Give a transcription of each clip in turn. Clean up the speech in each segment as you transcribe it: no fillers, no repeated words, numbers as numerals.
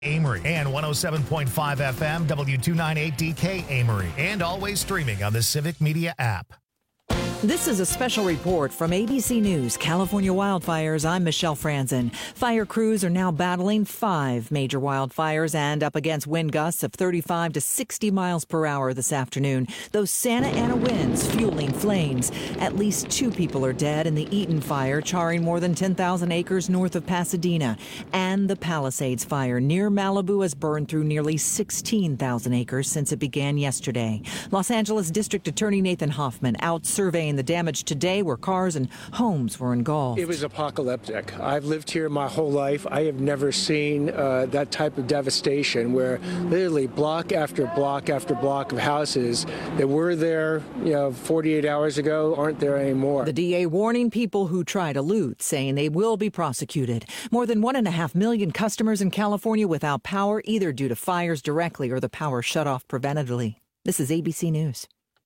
Amory and 107.5 FM W298DK Amory, and always streaming on the Civic Media app. This is a special report from ABC News, California wildfires. I'm Michelle Franzen. Fire crews are now battling 5 major wildfires and up against wind gusts of 35 to 60 miles per hour this afternoon. Those Santa Ana winds fueling flames. At least 2 people are dead in the Eaton fire, charring more than 10,000 acres north of Pasadena. And the Palisades fire near Malibu has burned through nearly 16,000 acres since it began yesterday. Los Angeles District Attorney Nathan Hoffman out surveying the damage today where cars and homes were engulfed. It was apocalyptic. I've lived here my whole life. I have never seen that type of devastation where literally block after block after block of houses that were there 48 hours ago aren't there anymore. The DA warning people who try to loot, saying they will be prosecuted. More than 1.5 million customers in California without power, either due to fires directly or the power shut off preventatively. This is ABC News.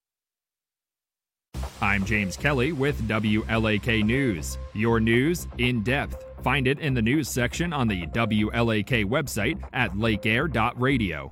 I'm James Kelly with WLAK News. Your news in depth. Find it in the news section on the WLAK website at lakeair.radio.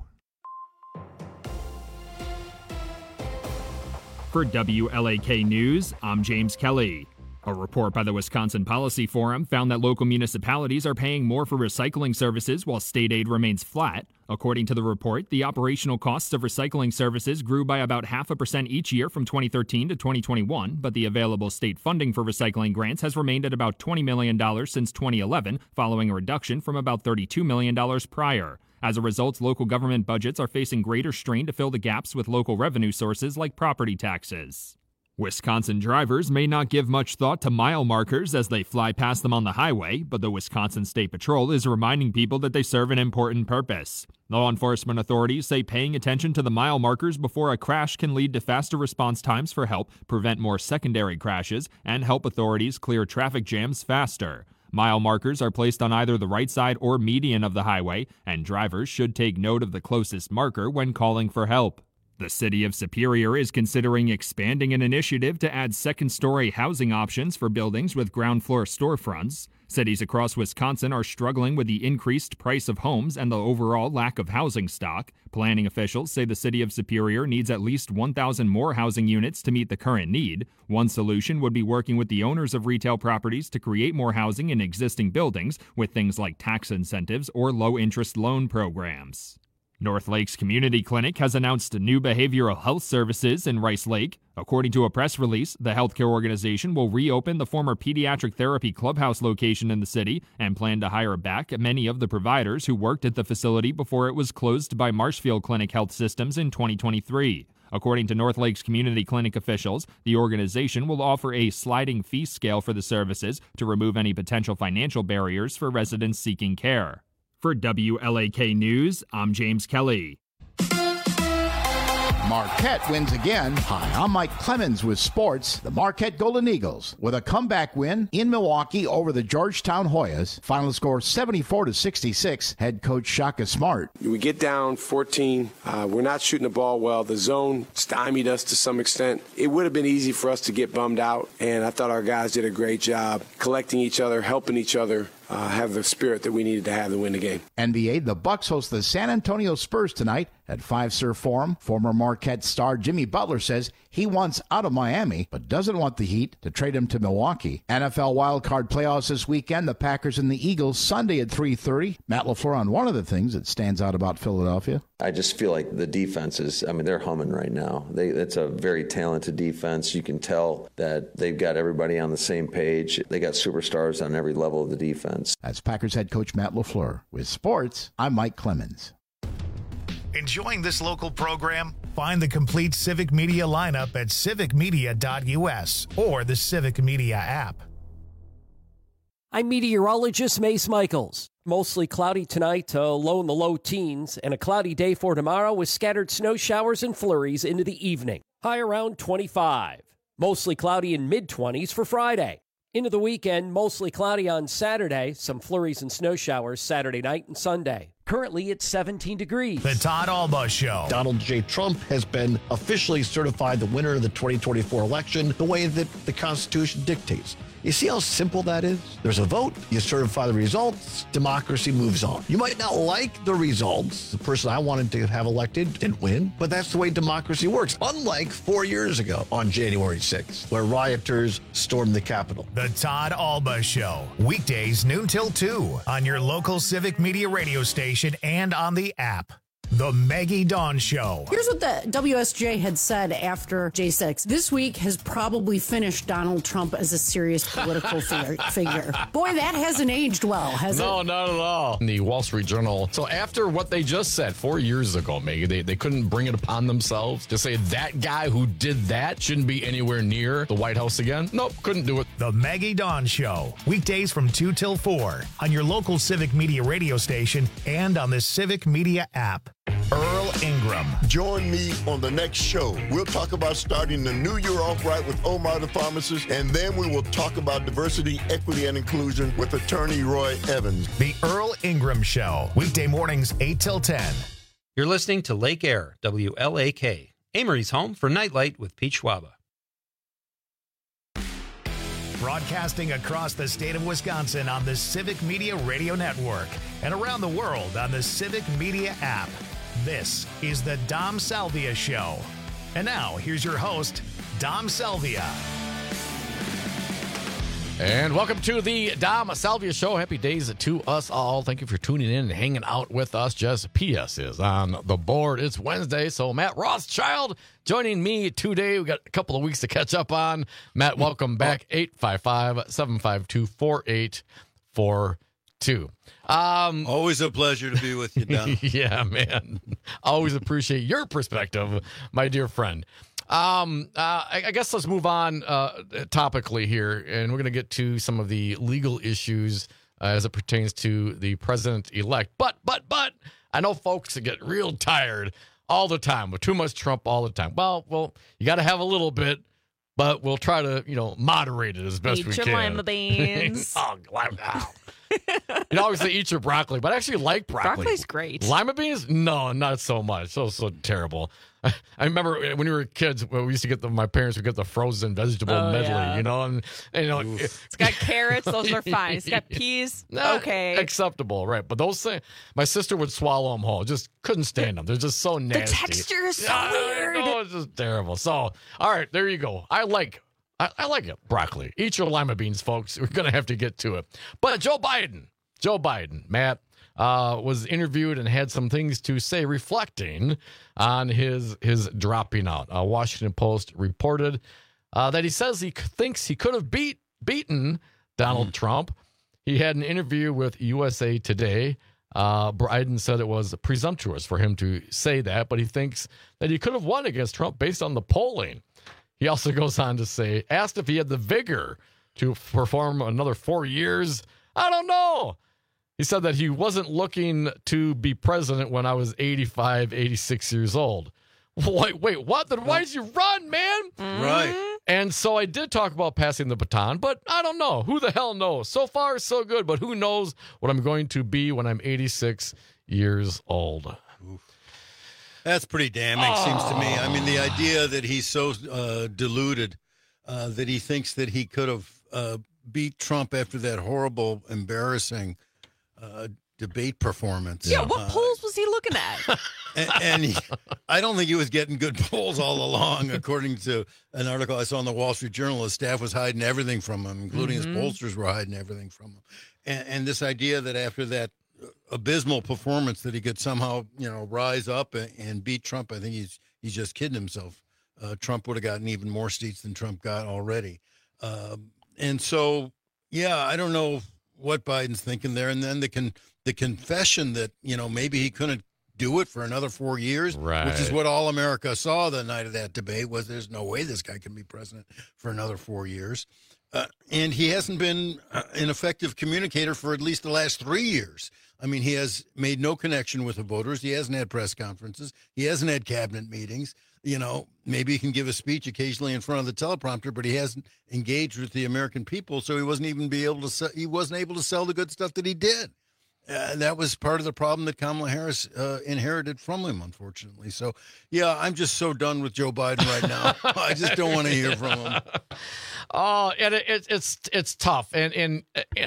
For WLAK News, I'm James Kelly. A report by the Wisconsin Policy Forum found that local municipalities are paying more for recycling services while state aid remains flat. According to the report, the operational costs of recycling services grew by about 0.5% each year from 2013 to 2021, but the available state funding for recycling grants has remained at about $20 million since 2011, following a reduction from about $32 million prior. As a result, local government budgets are facing greater strain to fill the gaps with local revenue sources like property taxes. Wisconsin drivers may not give much thought to mile markers as they fly past them on the highway, but the Wisconsin State Patrol is reminding people that they serve an important purpose. Law enforcement authorities say paying attention to the mile markers before a crash can lead to faster response times for help, prevent more secondary crashes, and help authorities clear traffic jams faster. Mile markers are placed on either the right side or median of the highway, and drivers should take note of the closest marker when calling for help. The city of Superior is considering expanding an initiative to add second-story housing options for buildings with ground-floor storefronts. Cities across Wisconsin are struggling with the increased price of homes and the overall lack of housing stock. Planning officials say the city of Superior needs at least 1,000 more housing units to meet the current need. One solution would be working with the owners of retail properties to create more housing in existing buildings with things like tax incentives or low-interest loan programs. North Lakes Community Clinic has announced new behavioral health services in Rice Lake. According to a press release, the healthcare organization will reopen the former pediatric therapy clubhouse location in the city and plan to hire back many of the providers who worked at the facility before it was closed by Marshfield Clinic Health Systems in 2023. According to North Lakes Community Clinic officials, the organization will offer a sliding fee scale for the services to remove any potential financial barriers for residents seeking care. For WLAK News, I'm James Kelly. Marquette wins again. Hi, I'm Mike Clemens with sports. The Marquette Golden Eagles with a comeback win in Milwaukee over the Georgetown Hoyas. Final score 74-66. Head coach Shaka Smart. We get down 14. We're not shooting the ball well. The zone stymied us to some extent. It would have been easy for us to get bummed out, and I thought our guys did a great job collecting each other, helping each other. Have the spirit that we needed to have to win the game. NBA, the Bucks host the San Antonio Spurs tonight at Fiserv Forum. Former Marquette star Jimmy Butler says he wants out of Miami, but doesn't want the Heat to trade him to Milwaukee. NFL wildcard playoffs this weekend, the Packers and the Eagles Sunday at 3:30. Matt LaFleur on one of the things that stands out about Philadelphia. I just feel like the defense is, they're humming right now. It's a very talented defense. You can tell that they've got everybody on the same page. They got superstars on every level of the defense. That's Packers head coach Matt LaFleur. With sports, I'm Mike Clemens. Enjoying this local program? Find the complete Civic Media lineup at civicmedia.us or the Civic Media app. I'm meteorologist Mace Michaels. Mostly cloudy tonight, low in the low teens, and a cloudy day for tomorrow with scattered snow showers and flurries into the evening. High around 25. Mostly cloudy in mid-20s for Friday. Into the weekend, mostly cloudy on Saturday, some flurries and snow showers Saturday night and Sunday. Currently, it's 17 degrees. The Todd Alba Show. Donald J. Trump has been officially certified the winner of the 2024 election the way that the Constitution dictates. You see how simple that is? There's a vote, you certify the results, democracy moves on. You might not like the results. The person I wanted to have elected didn't win, but that's the way democracy works. Unlike 4 years ago on January 6th, where rioters stormed the Capitol. The Todd Alba Show. Weekdays noon till 2 on your local Civic Media radio station and on the app. The Maggie Dawn Show. Here's what the WSJ had said after J6. This week has probably finished Donald Trump as a serious political figure. Boy, that hasn't aged well, has it? No, not at all. In the Wall Street Journal. So after what they just said 4 years ago, Maggie, they couldn't bring it upon themselves to say that guy who did that shouldn't be anywhere near the White House again. Nope, couldn't do it. The Maggie Dawn Show. Weekdays from 2 till 4 on your local Civic Media radio station and on the Civic Media app. Earl Ingram. Join me on the next show. We'll talk about starting the new year off right with Omar the pharmacist, and then we will talk about diversity, equity, and inclusion with attorney Roy Evans. The Earl Ingram Show. Weekday mornings 8 till 10. You're listening to Lake Air, WLAK, Amory's home for Nightlight with Pete Schwaba. Broadcasting across the state of Wisconsin on the Civic Media Radio Network and around the world on the Civic Media app. This is the Dom Salvia Show. And now, here's your host, Dom Salvia. And welcome to the Dom Salvia Show. Happy days to us all. Thank you for tuning in and hanging out with us. Just PS is on the board. It's Wednesday, so Matt Rothschild joining me today. We got a couple of weeks to catch up on. Matt, welcome back. 855-752-4842. Always a pleasure to be with you, Dom. Yeah, man. Always appreciate your perspective, my dear friend. I guess let's move on topically here, and we're going to get to some of the legal issues as it pertains to the president-elect. But I know folks that get real tired all the time with too much Trump all the time. Well, you got to have a little bit, but we'll try to, moderate it as best we can. Eat your lima beans. You always say eat your broccoli, but I actually like broccoli. Broccoli's great. Lima beans? No, not so much. So terrible. I remember when we were kids, we used to get my parents would get the frozen vegetable medley, yeah. and it's got carrots, those are fine. It's got peas, okay. Acceptable, right. But those things, my sister would swallow them whole. Just couldn't stand them. They're just so nasty. The texture is so weird. No, it's just terrible. So, all right, there you go. I like it, broccoli. Eat your lima beans, folks. We're going to have to get to it. But Joe Biden, Matt, was interviewed and had some things to say reflecting on his dropping out. Washington Post reported that he says he thinks he could have beaten Donald Trump. He had an interview with USA Today. Biden said it was presumptuous for him to say that, but he thinks that he could have won against Trump based on the polling. He also goes on to say, asked if he had the vigor to perform another 4 years. I don't know. He said that he wasn't looking to be president when I was 85, 86 years old. Wait, what? Then why did you run, man? Right. And so I did talk about passing the baton, but I don't know. Who the hell knows? So far, so good, but who knows what I'm going to be when I'm 86 years old. That's pretty damning, seems to me. I mean, the idea that he's so deluded that he thinks that he could have beat Trump after that horrible, embarrassing debate performance. Yeah, what polls was he looking at? I don't think he was getting good polls all along, according to an article I saw in the Wall Street Journal. His staff was hiding everything from him, including his pollsters were hiding everything from him. And this idea that after that abysmal performance that he could somehow, rise up and beat Trump, I think he's just kidding himself. Trump would have gotten even more seats than Trump got already. And so, I don't know what Biden's thinking there. And then the confession that, maybe he couldn't do it for another 4 years, right, which is what all America saw the night of that debate, was there's no way this guy can be president for another 4 years. And he hasn't been an effective communicator for at least the last 3 years. I mean, he has made no connection with the voters. He hasn't had press conferences. He hasn't had cabinet meetings. Maybe he can give a speech occasionally in front of the teleprompter, but he hasn't engaged with the American people. So he wasn't able to sell the good stuff that he did. That was part of the problem that Kamala Harris inherited from him, unfortunately. So, yeah, I'm just so done with Joe Biden right now. I just don't want to hear from him. Oh, and it's tough. And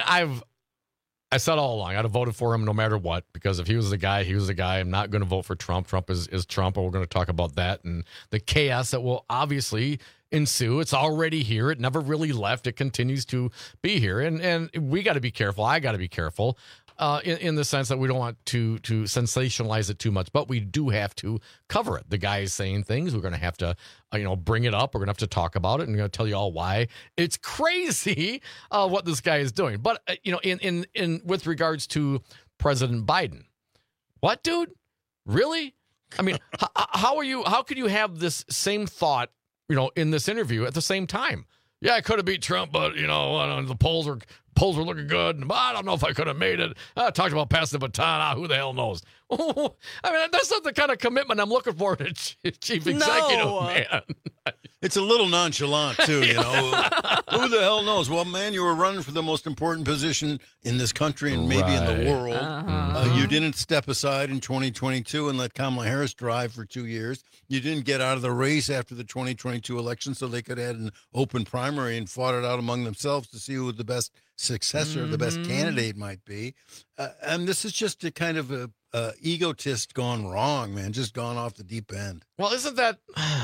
I said all along, I'd have voted for him no matter what, because if he was the guy, he was the guy. I'm not going to vote for Trump. Trump is Trump, and we're going to talk about that and the chaos that will obviously ensue. It's already here. It never really left. It continues to be here. And we got to be careful. I got to be careful. In the sense that we don't want to sensationalize it too much, but we do have to cover it. The guy is saying things. We're going to have to, bring it up. We're going to have to talk about it, and I'm going to tell you all why it's crazy what this guy is doing. But in with regards to President Biden, what, dude? Really? I mean, how could you have this same thought, in this interview at the same time? Yeah, I could have beat Trump, but the polls were looking good. But I don't know if I could have made it. I talked about passing the baton. Who the hell knows? I mean, that's not the kind of commitment I'm looking for in a chief executive, man. It's a little nonchalant, too, Who the hell knows? Well, man, you were running for the most important position in this country and maybe in the world. You didn't step aside in 2022 and let Kamala Harris drive for 2 years. You didn't get out of the race after the 2022 election so they could have had an open primary and fought it out among themselves to see who the best successor, the best candidate might be. And this is just a kind of a egotist gone wrong, man, just gone off the deep end. Well, isn't that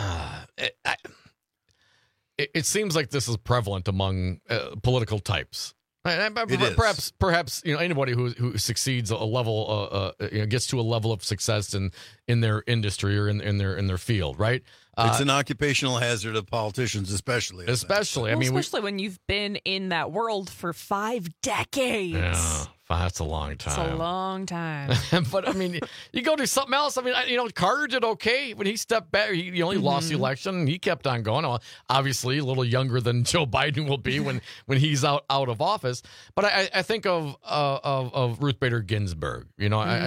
it seems like this is prevalent among political types. Perhaps anybody who succeeds a level gets to a level of success in their industry or in their field, right? It's an occupational hazard of politicians, especially. Especially when you've been in that world for 5 decades. Yeah, that's a long time. It's a long time. But I mean, you go do something else. I mean, Carter did okay when he stepped back. He only lost the election, and he kept on going. Well, obviously, a little younger than Joe Biden will be when he's out of office. But I think of Ruth Bader Ginsburg. And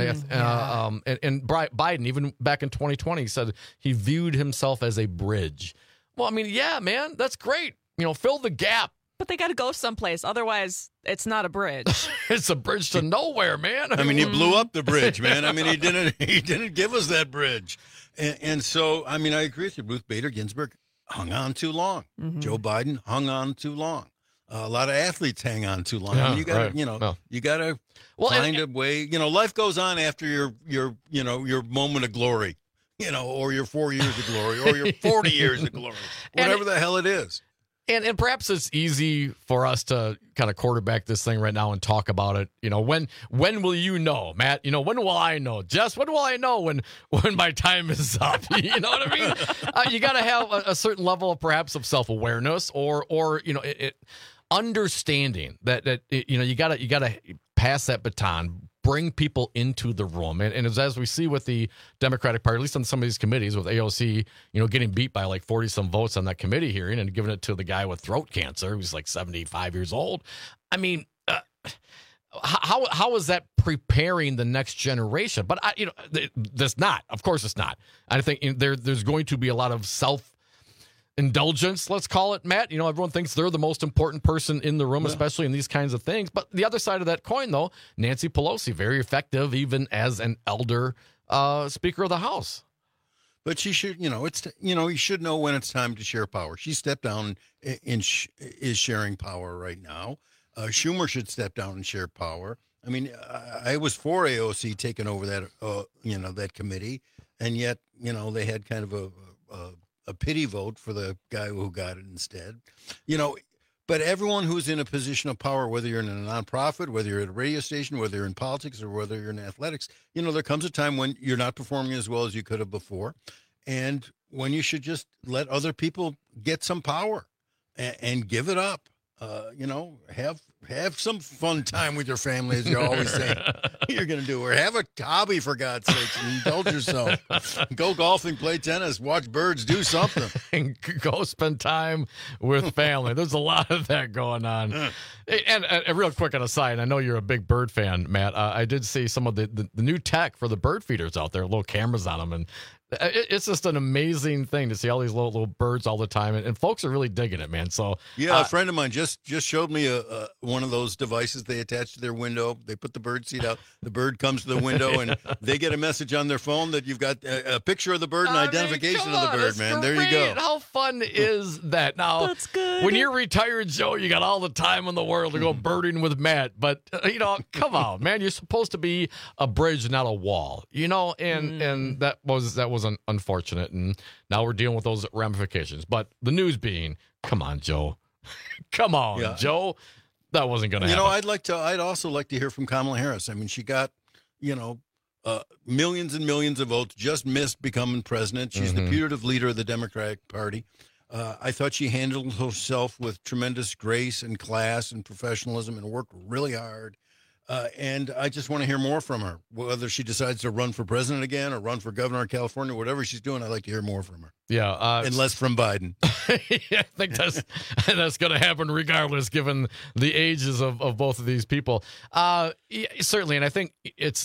Biden, even back in 2020, said he viewed himself as a bridge. Well, I mean, yeah, man, that's great. Fill the gap. But they got to go someplace. Otherwise, it's not a bridge. It's a bridge to nowhere, man. I mean, he blew up the bridge, man. I mean, he didn't give us that bridge. And so, I mean, I agree with you. Ruth Bader Ginsburg hung on too long. Joe Biden hung on too long. A lot of athletes hang on too long. Yeah, I mean, you got to find a way. Life goes on after your moment of glory, or your 4 years of glory, or your 40 years of glory, whatever the hell it is. And perhaps it's easy for us to kind of quarterback this thing right now and talk about it. When will you know, Matt? When will I know? Jess, when will I know when my time is up? You know what I mean? You got to have a certain level of perhaps of self-awareness or understanding that you got to pass that baton, bring people into the room. And as we see with the Democratic Party, at least on some of these committees with AOC, getting beat by like 40-some votes on that committee hearing and giving it to the guy with throat cancer who's like 75 years old. I mean, how is that preparing the next generation? But, that's not. Of course it's not. I think there's going to be a lot of self-indulgence, let's call it, Matt. Everyone thinks they're the most important person in the room, especially in these kinds of things. But the other side of that coin, though, Nancy Pelosi, very effective even as an elder Speaker of the House. But she should, you should know when it's time to share power. She stepped down and is sharing power right now. Schumer should step down and share power. I mean, I was for AOC taking over that, that committee, and yet, they had kind of a pity vote for the guy who got it instead. But everyone who's in a position of power, whether you're in a nonprofit, whether you're at a radio station, whether you're in politics, or whether you're in athletics, there comes a time when you're not performing as well as you could have before, and when you should just let other people get some power and give it up. Have some fun time with your family, as you always say you're going to do, or have a hobby, for God's sakes, and indulge yourself. Go golfing, play tennis, watch birds, do something. And go spend time with family. There's a lot of that going on. And real quick on a side, I know you're a big bird fan, Matt. I did see some of the new tech for the bird feeders out there, little cameras on them, and it's just an amazing thing to see all these little birds all the time, and folks are really digging it, man. So a friend of mine just showed me one one of those devices they attach to their window. They put the bird seed out. The bird comes to the window, and they get a message on their phone that you've got a picture of the bird and identification of the bird, man. There you go. How fun is that? Now, that's good. When you're retired, Joe, you got all the time in the world to go birding with Matt. But, come on, man. You're supposed to be a bridge, not a wall. And that was unfortunate. And now we're dealing with those ramifications. But the news being, come on, Joe. Come on, Joe. That wasn't going to happen. I'd also like to hear from Kamala Harris. I mean, she got, millions and millions of votes, just missed becoming president. She's the putative leader of the Democratic Party. I thought she handled herself with tremendous grace and class and professionalism and worked really hard. And I just want to hear more from her. Whether she decides to run for president again or run for governor of California, whatever she's doing, I'd like to hear more from her. Yeah. And less from Biden. I think that's going to happen regardless, given the ages of both of these people. Certainly. And I think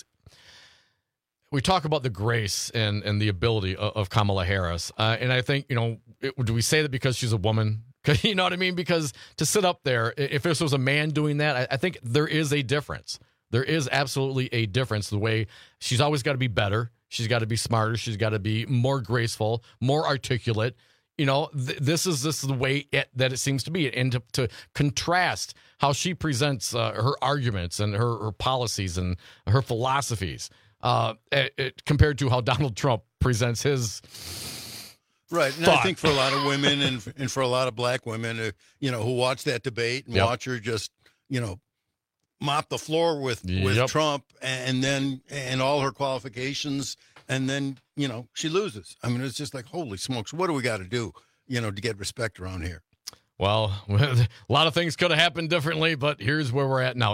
we talk about the grace and the ability of Kamala Harris. And I think, do we say that because she's a woman? You know what I mean? Because to sit up there, if this was a man doing that, I think there is a difference. There is absolutely a difference. The way she's always got to be better. She's got to be smarter. She's got to be more graceful, more articulate. This is the way that it seems to be. And to contrast how she presents her arguments and her policies and her philosophies compared to how Donald Trump presents his. Right, and I think for a lot of women and for a lot of black women, who watch that debate and watch her just, mop the floor with Trump and all her qualifications, and then she loses. I mean, it's just like, holy smokes, what do we got to do, to get respect around here? Well, a lot of things could have happened differently, but here's where we're at now.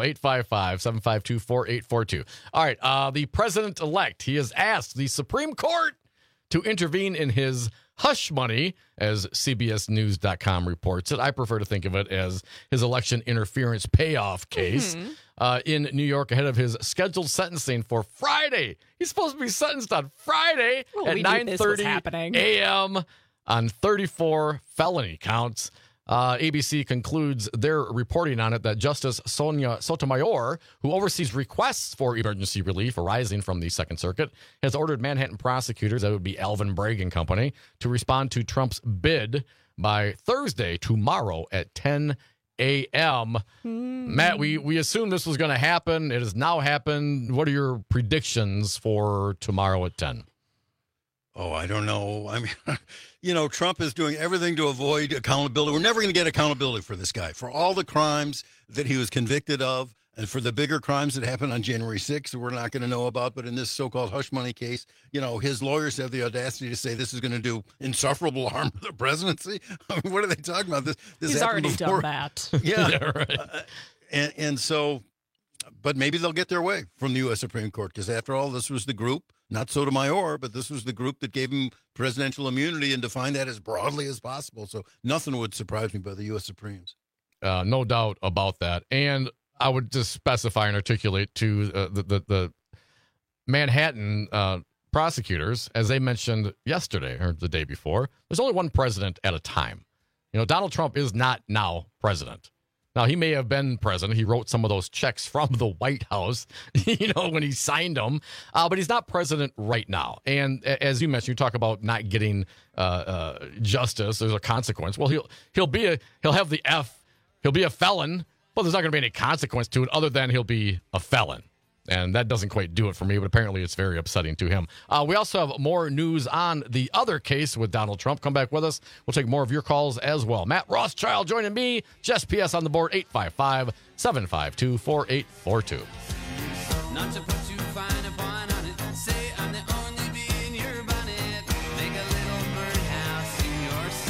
855-752-4842. All right, the president-elect, he has asked the Supreme Court to intervene in his hush money, as CBSNews.com reports it. I prefer to think of it as his election interference payoff case in New York ahead of his scheduled sentencing for Friday. He's supposed to be sentenced on Friday at 9:30 a.m. on 34 felony counts. ABC concludes their reporting on it that Justice Sonia Sotomayor, who oversees requests for emergency relief arising from the Second Circuit, has ordered Manhattan prosecutors, that would be Alvin Bragg and Company, to respond to Trump's bid by Thursday, tomorrow at 10 a.m. Matt, we assumed this was going to happen. It has now happened. What are your predictions for tomorrow at 10? Oh, I don't know. I mean, Trump is doing everything to avoid accountability. We're never going to get accountability for this guy, for all the crimes that he was convicted of, and for the bigger crimes that happened on January 6th that we're not going to know about. But in this so-called hush money case, his lawyers have the audacity to say this is going to do insufferable harm to the presidency. I mean, what are they talking about? This He's already done that. Yeah. Right. And so, but maybe they'll get their way from the U.S. Supreme Court, because after all, this was the group, not Sotomayor, but this was the group that gave him presidential immunity and defined that as broadly as possible. So nothing would surprise me by the U.S. Supremes. No doubt about that. And I would just specify and articulate to the Manhattan prosecutors, as they mentioned yesterday or the day before, there's only one president at a time. Donald Trump is not now president. Now, he may have been president. He wrote some of those checks from the White House, when he signed them. But he's not president right now. And as you mentioned, you talk about not getting justice. There's a consequence. Well, he'll be a felon, but there's not going to be any consequence to it other than he'll be a felon. And that doesn't quite do it for me, but apparently it's very upsetting to him. We also have more news on the other case with Donald Trump. Come back with us. We'll take more of your calls as well. Matt Rothschild joining me. Jess P.S. on the board, 855-752-4842. Not to put too fine a point on it. Say I'm the only bee in your bonnet. Make a little birdhouse in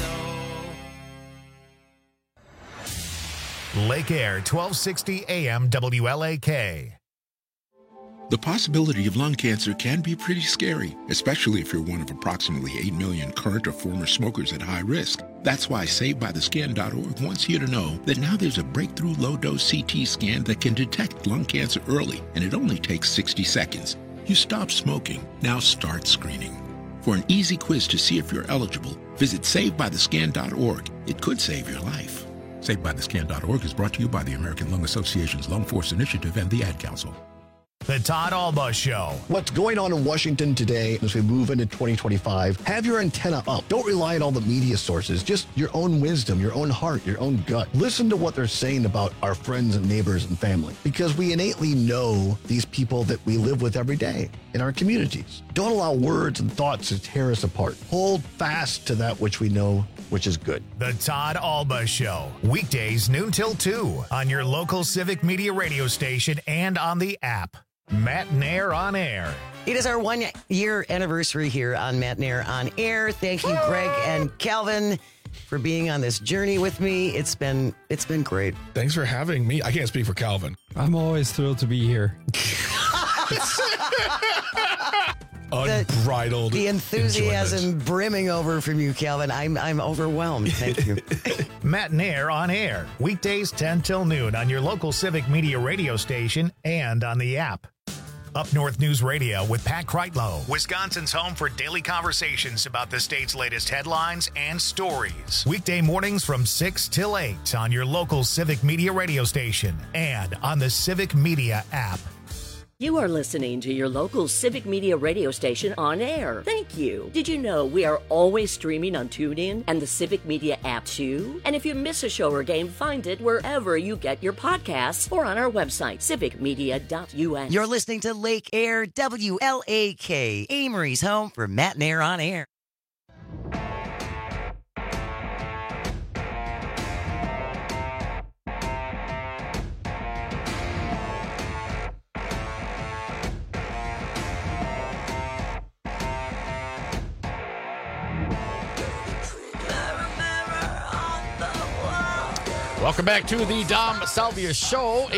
your soul. Lake Air, 1260 AM WLAK. The possibility of lung cancer can be pretty scary, especially if you're one of approximately 8 million current or former smokers at high risk. That's why SaveByTheScan.org wants you to know that now there's a breakthrough low-dose CT scan that can detect lung cancer early, and it only takes 60 seconds. You stop smoking, now start screening. For an easy quiz to see if you're eligible, visit SaveByTheScan.org. It could save your life. SaveByTheScan.org is brought to you by the American Lung Association's Lung Force Initiative and the Ad Council. The Todd Alba Show. What's going on in Washington today as we move into 2025? Have your antenna up. Don't rely on all the media sources. Just your own wisdom, your own heart, your own gut. Listen to what they're saying about our friends and neighbors and family, because we innately know these people that we live with every day in our communities. Don't allow words and thoughts to tear us apart. Hold fast to that which we know, which is good. The Todd Alba Show. Weekdays noon till 2 on your local Civic Media radio station and on the app. Matt Nair on Air. It is our 1 year anniversary here on Matt Nair on Air. Thank you, Greg and Calvin, for being on this journey with me. It's been great. Thanks for having me. I can't speak for Calvin. I'm always thrilled to be here. Unbridled. The enthusiasm enjoyment. brimming over from you, Calvin. I'm overwhelmed. Thank you. Matt Nair on Air. Weekdays 10 till noon on your local Civic Media radio station and on the app. Up North News Radio with Pat Kreitlow, Wisconsin's home for daily conversations about the state's latest headlines and stories. Weekday mornings from 6 till 8 on your local Civic Media radio station and on the Civic Media app. You are listening to your local Civic Media radio station on air. Thank you. Did you know we are always streaming on TuneIn and the Civic Media app too? And if you miss a show or game, find it wherever you get your podcasts or on our website, civicmedia.us. You're listening to Lake Air, WLAK, Amory's home for Matt Nair on Air. Welcome back to the Dom Salvia Show.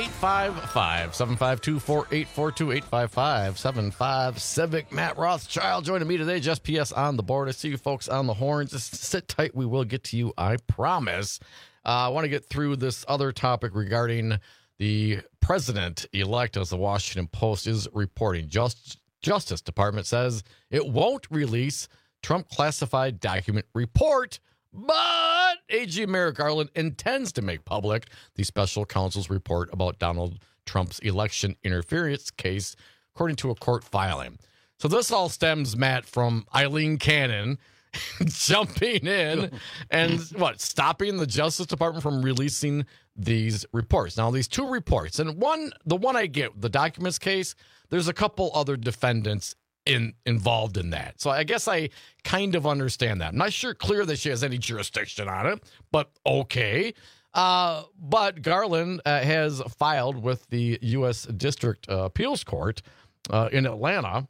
855-752-4842, 855-75 Civic. Matt Rothschild joining me today. Just PS on the board. I see you folks on the horn. Just sit tight. We will get to you, I promise. I want to get through this other topic regarding the president-elect, as the Washington Post is reporting. Justice Department says it won't release Trump classified document report, but AG Merrick Garland intends to make public the special counsel's report about Donald Trump's election interference case, according to a court filing. So this all stems, Matt, from Eileen Cannon jumping in and stopping the Justice Department from releasing these reports. Now, these two reports, and the one I get, the documents case, there's a couple other defendants involved in that. So I guess I kind of understand that. I'm not clear that she has any jurisdiction on it, but okay. But Garland has filed with the U.S. District Appeals Court in Atlanta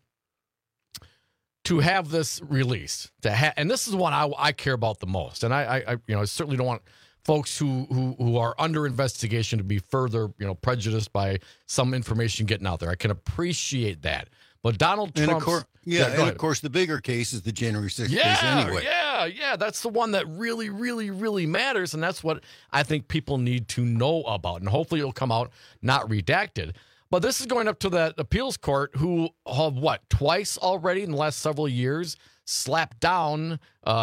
to have this released. And this is one I care about the most. And I certainly don't want folks who are under investigation to be further prejudiced by some information getting out there. I can appreciate that. But Donald Trump, of course, the bigger case is the January 6th case anyway. Yeah, that's the one that really, really, really matters, and that's what I think people need to know about, and hopefully it'll come out not redacted. But this is going up to that appeals court who have, twice already in the last several years slapped down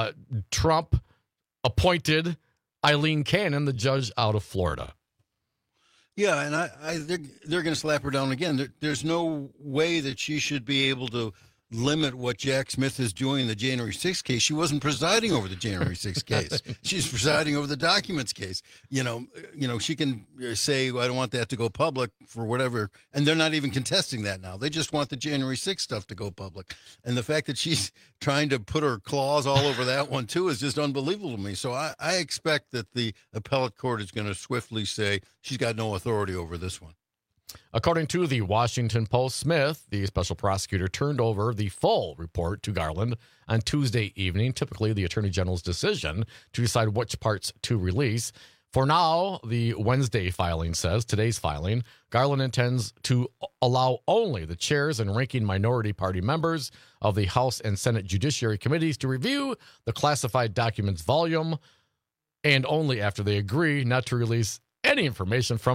Trump-appointed Eileen Cannon, the judge out of Florida. Yeah, and they're going to slap her down again. There's no way that she should be able to limit what Jack Smith is doing in the January 6th case. She wasn't presiding over the January 6th case. She's presiding over the documents case. She can say, I don't want that to go public for whatever, and they're not even contesting that now. They just want the January 6th stuff to go public. And the fact that she's trying to put her claws all over that one, too, is just unbelievable to me. So I expect that the appellate court is going to swiftly say she's got no authority over this one. According to the Washington Post, Smith, the special prosecutor, turned over the full report to Garland on Tuesday evening, typically the Attorney General's decision to decide which parts to release. For now, the Wednesday filing says, today's filing, Garland intends to allow only the chairs and ranking minority party members of the House and Senate Judiciary Committees to review the classified documents volume, and only after they agree not to release any information from it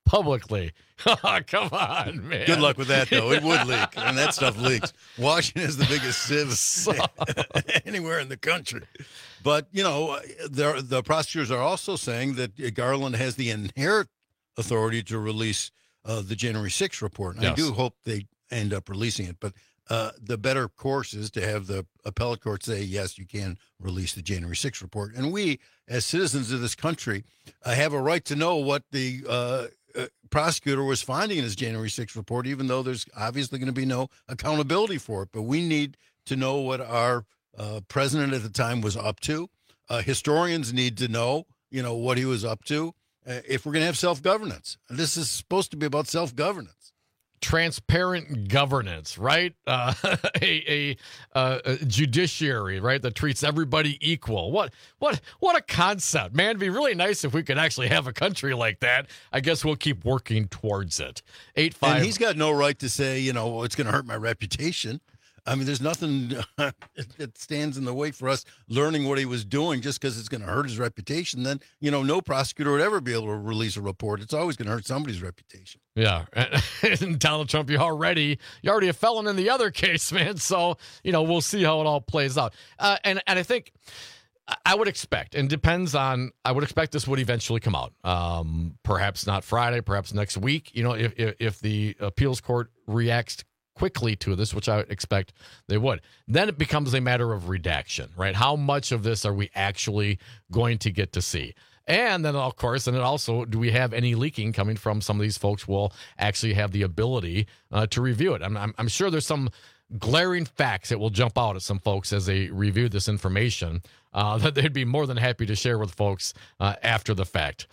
publicly. Come on, man. Good luck with that, though. It would leak, and that stuff leaks. Washington is the biggest civ anywhere in the country. But, the prosecutors are also saying that Garland has the inherent authority to release the January 6th report. And Yes. I do hope they end up releasing it. But the better course is to have the appellate court say, yes, you can release the January 6th report. And we, as citizens of this country, have a right to know what the prosecutor was finding in his January 6th report, even though there's obviously going to be no accountability for it. But we need to know what our president at the time was up to. Historians need to know, what he was up to if we're going to have self-governance. This is supposed to be about self-governance. Transparent governance, right? A judiciary, right, that treats everybody equal. What a concept, man! It'd be really nice if we could actually have a country like that. I guess we'll keep working towards it. 8-5. And he's got no right to say, it's going to hurt my reputation. I mean, there's nothing that stands in the way for us learning what he was doing just because it's going to hurt his reputation. Then, no prosecutor would ever be able to release a report. It's always going to hurt somebody's reputation. Yeah. And Donald Trump, you're already a felon in the other case, man. So, we'll see how it all plays out. And I think I would expect, and I would expect this would eventually come out. Perhaps not Friday, perhaps next week. If the appeals court reacts quickly to this, which I expect they would, then it becomes a matter of redaction, right? How much of this are we actually going to get to see? And then, of course, and it also, do we have any leaking coming from some of these folks who will actually have the ability to review it? I'm sure there's some glaring facts that will jump out at some folks as they review this information that they'd be more than happy to share with folks after the fact.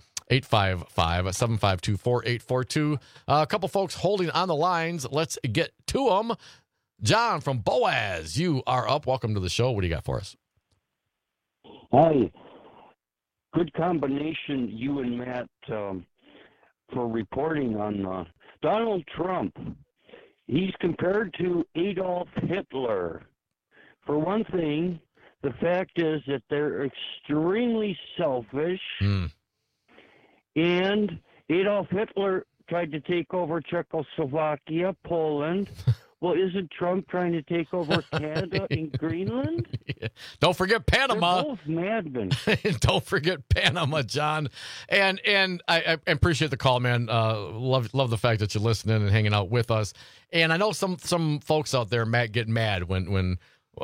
855-752-4842. A couple folks holding on the lines. Let's get to them. John from Boaz, you are up. Welcome to the show. What do you got for us? Hi. Good combination, you and Matt, for reporting on Donald Trump. He's compared to Adolf Hitler. For one thing, the fact is that they're extremely selfish. And Adolf Hitler tried to take over Czechoslovakia, Poland. Well, isn't Trump trying to take over Canada and Greenland? Yeah. Don't forget Panama. They're both madmen. Don't forget Panama, John. And I appreciate the call, man. Love the fact that you're listening and hanging out with us. And I know some folks out there, Matt, get mad when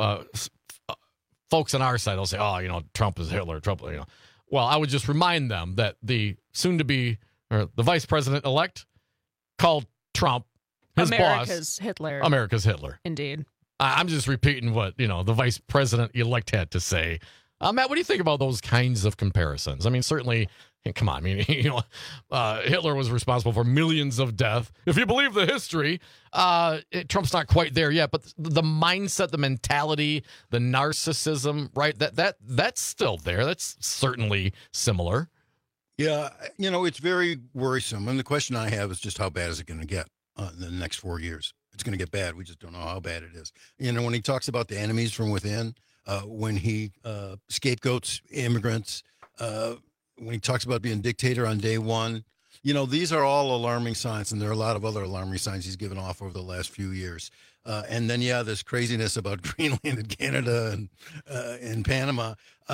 folks on our side will say, Trump is Hitler. Trump, Well, I would just remind them that the soon-to-be, or the vice president-elect called Trump his America's boss. Hitler. America's Hitler. Indeed. I'm just repeating what, the vice president-elect had to say. Matt, what do you think about those kinds of comparisons? I mean, certainly, come on. I mean, Hitler was responsible for millions of deaths. If you believe the history, Trump's not quite there yet, but the mindset, the mentality, the narcissism, right? That's still there. That's certainly similar. Yeah, it's very worrisome. And the question I have is just how bad is it going to get in the next 4 years? It's going to get bad. We just don't know how bad it is. When he talks about the enemies from within, when he scapegoats immigrants, when he talks about being dictator on day one, these are all alarming signs, and there are a lot of other alarming signs he's given off over the last few years. And then, this craziness about Greenland and Canada and Panama.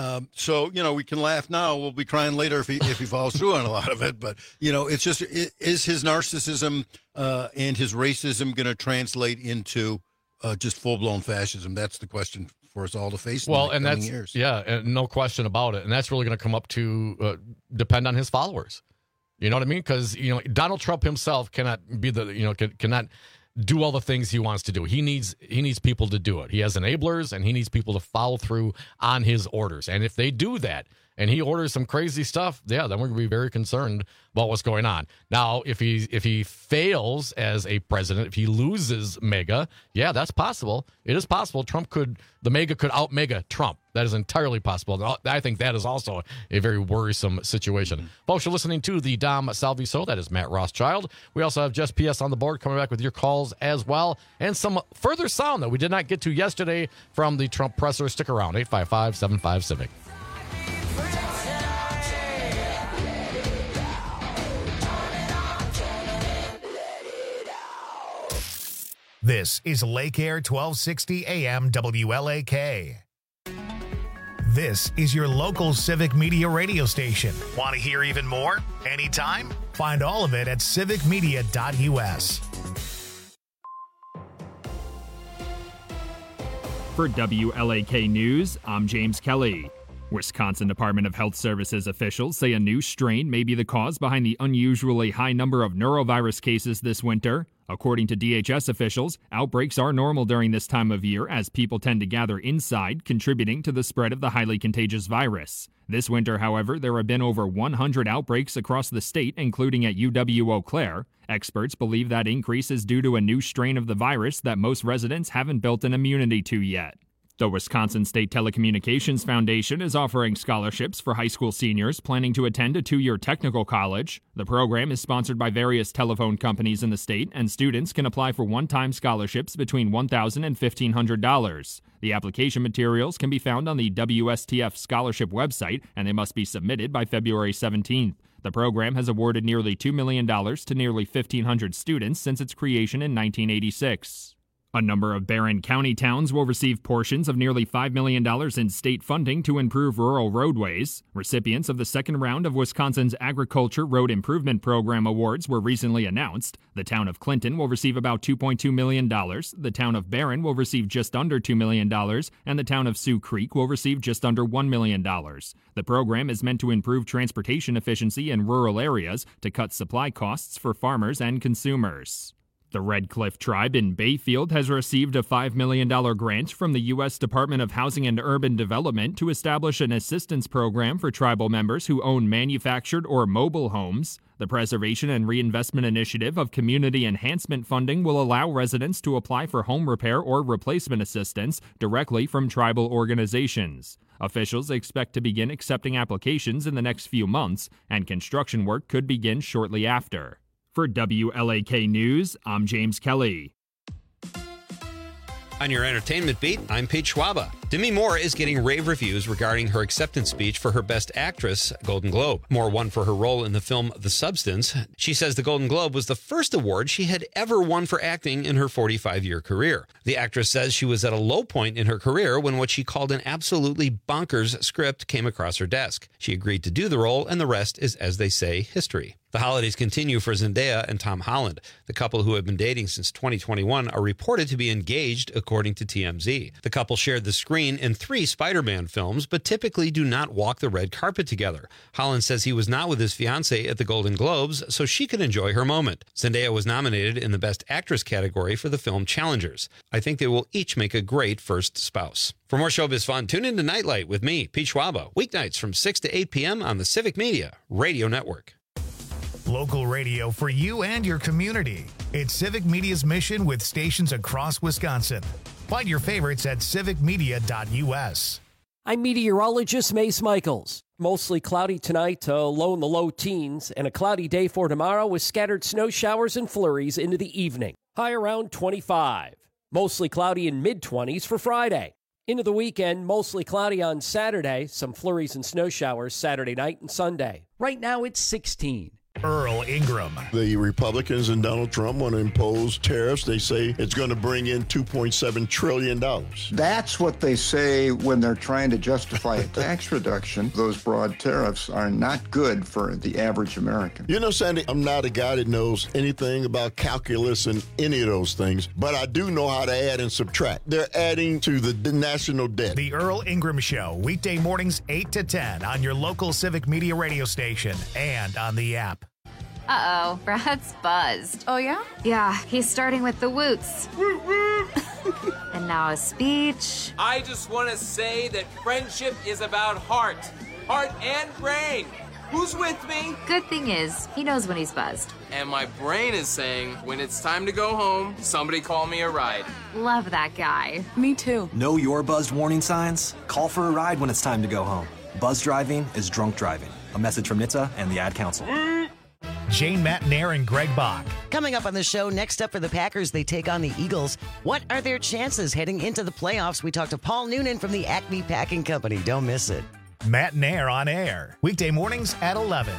So, we can laugh now. We'll be crying later if he follows through on a lot of it. But, it's just, is his narcissism and his racism going to translate into just full-blown fascism? That's the question for us all to face in the coming years. Yeah, and no question about it. And that's really going to come up to depend on his followers. You know what I mean? Because, Donald Trump himself cannot be cannot do all the things he wants to do. He needs people to do it. He has enablers, and he needs people to follow through on his orders. And if they do that, and he orders some crazy stuff, then we're going to be very concerned about what's going on. Now, if he fails as a president, if he loses MAGA, that's possible. It is possible. The MAGA could out-MAGA Trump. That is entirely possible. I think that is also a very worrisome situation. Folks, you're listening to the Dom Salvi Show. That is Matt Rothschild. We also have Just PS on the board coming back with your calls as well. And some further sound that we did not get to yesterday from the Trump presser. Stick around. 855-75-CIVIC. This is Lake Air 1260 AM WLAK. This is your local Civic Media radio station. Want to hear even more? Anytime? Find all of it at civicmedia.us. For WLAK News, I'm James Kelly. Wisconsin Department of Health Services officials say a new strain may be the cause behind the unusually high number of norovirus cases this winter. According to DHS officials, outbreaks are normal during this time of year as people tend to gather inside, contributing to the spread of the highly contagious virus. This winter, however, there have been over 100 outbreaks across the state, including at UW-Eau Claire. Experts believe that increase is due to a new strain of the virus that most residents haven't built an immunity to yet. The Wisconsin State Telecommunications Foundation is offering scholarships for high school seniors planning to attend a 2-year technical college. The program is sponsored by various telephone companies in the state, and students can apply for one-time scholarships between $1,000 and $1,500. The application materials can be found on the WSTF scholarship website, and they must be submitted by February 17th. The program has awarded nearly $2 million to nearly 1,500 students since its creation in 1986. A number of Barron County towns will receive portions of nearly $5 million in state funding to improve rural roadways. Recipients of the second round of Wisconsin's Agriculture Road Improvement Program awards were recently announced. The town of Clinton will receive about $2.2 million, the town of Barron will receive just under $2 million, and the town of Sioux Creek will receive just under $1 million. The program is meant to improve transportation efficiency in rural areas to cut supply costs for farmers and consumers. The Red Cliff Tribe in Bayfield has received a $5 million grant from the U.S. Department of Housing and Urban Development to establish an assistance program for tribal members who own manufactured or mobile homes. The Preservation and Reinvestment Initiative of Community Enhancement Funding will allow residents to apply for home repair or replacement assistance directly from tribal organizations. Officials expect to begin accepting applications in the next few months, and construction work could begin shortly after. For WLAK News, I'm James Kelly. On your entertainment beat, I'm Pete Schwaba. Demi Moore is getting rave reviews regarding her acceptance speech for her Best Actress Golden Globe. Moore won for her role in the film The Substance. She says the Golden Globe was the first award she had ever won for acting in her 45-year career. The actress says she was at a low point in her career when what she called an absolutely bonkers script came across her desk. She agreed to do the role, and the rest is, as they say, history. The holidays continue for Zendaya and Tom Holland. The couple, who have been dating since 2021, are reported to be engaged, according to TMZ. The couple shared the screen in 3 Spider-Man films, but typically do not walk the red carpet together. Holland says he was not with his fiancée at the Golden Globes, so she could enjoy her moment. Zendaya was nominated in the Best Actress category for the film Challengers. I think they will each make a great first spouse. For more showbiz fun, tune in to Nightlight with me, Pete Schwaba, weeknights from 6 to 8 p.m. on the Civic Media Radio Network. Local radio for you and your community. It's Civic Media's mission with stations across Wisconsin. Find your favorites at civicmedia.us. I'm meteorologist Mace Michaels. Mostly cloudy tonight, low in the low teens, and a cloudy day for tomorrow with scattered snow showers and flurries into the evening. High around 25. Mostly cloudy in mid-20s for Friday. Into the weekend, mostly cloudy on Saturday, some flurries and snow showers Saturday night and Sunday. Right now it's 16. Earl Ingram. The Republicans and Donald Trump want to impose tariffs. They say it's going to bring in $2.7 trillion. That's what they say when they're trying to justify a tax reduction. Those broad tariffs are not good for the average American. You know, Sandy, I'm not a guy that knows anything about calculus and any of those things, but I do know how to add and subtract. They're adding to the national debt. The Earl Ingram Show, weekday mornings 8 to 10 on your local Civic Media radio station and on the app. Uh-oh, Brad's buzzed. Oh, yeah? Yeah, he's starting with the woots. And now a speech. I just want to say that friendship is about heart and brain. Who's with me? Good thing is, he knows when he's buzzed. And my brain is saying, when it's time to go home, somebody call me a ride. Love that guy. Me too. Know your buzzed warning signs? Call for a ride when it's time to go home. Buzz driving is drunk driving. A message from NHTSA and the Ad Council. Jane Matnair and Greg Bach. Coming up on the show, next up for the Packers, they take on the Eagles. What are their chances heading into the playoffs? We talk to Paul Noonan from the Acme Packing Company. Don't miss it. Matnair on air, weekday mornings at 11.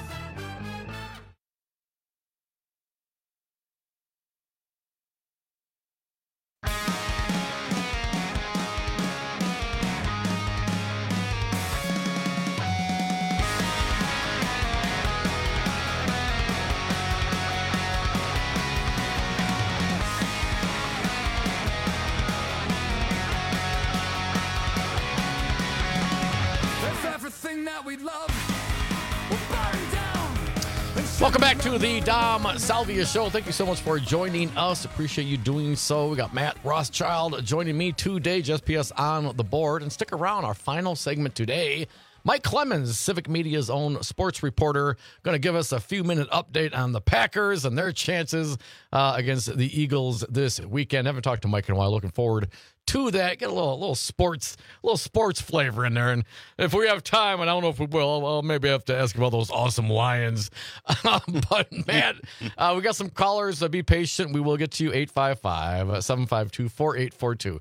that we love will burn down. Welcome back to the Dom Salvia Show. Thank you so much for joining us. Appreciate you doing so. We got Matt Rothschild joining me today, Just PS on the board. And stick around, our final segment today. Mike Clemens, Civic Media's own sports reporter, going to give us a few-minute update on the Packers and their chances against the Eagles this weekend. Haven't talked to Mike in a while. Looking forward to that. Get a little sports flavor in there. And if we have time, and I don't know if we will, I'll maybe have to ask about those awesome Lions. But Matt, we got some callers. Be patient. We will get to you. 855-752-4842.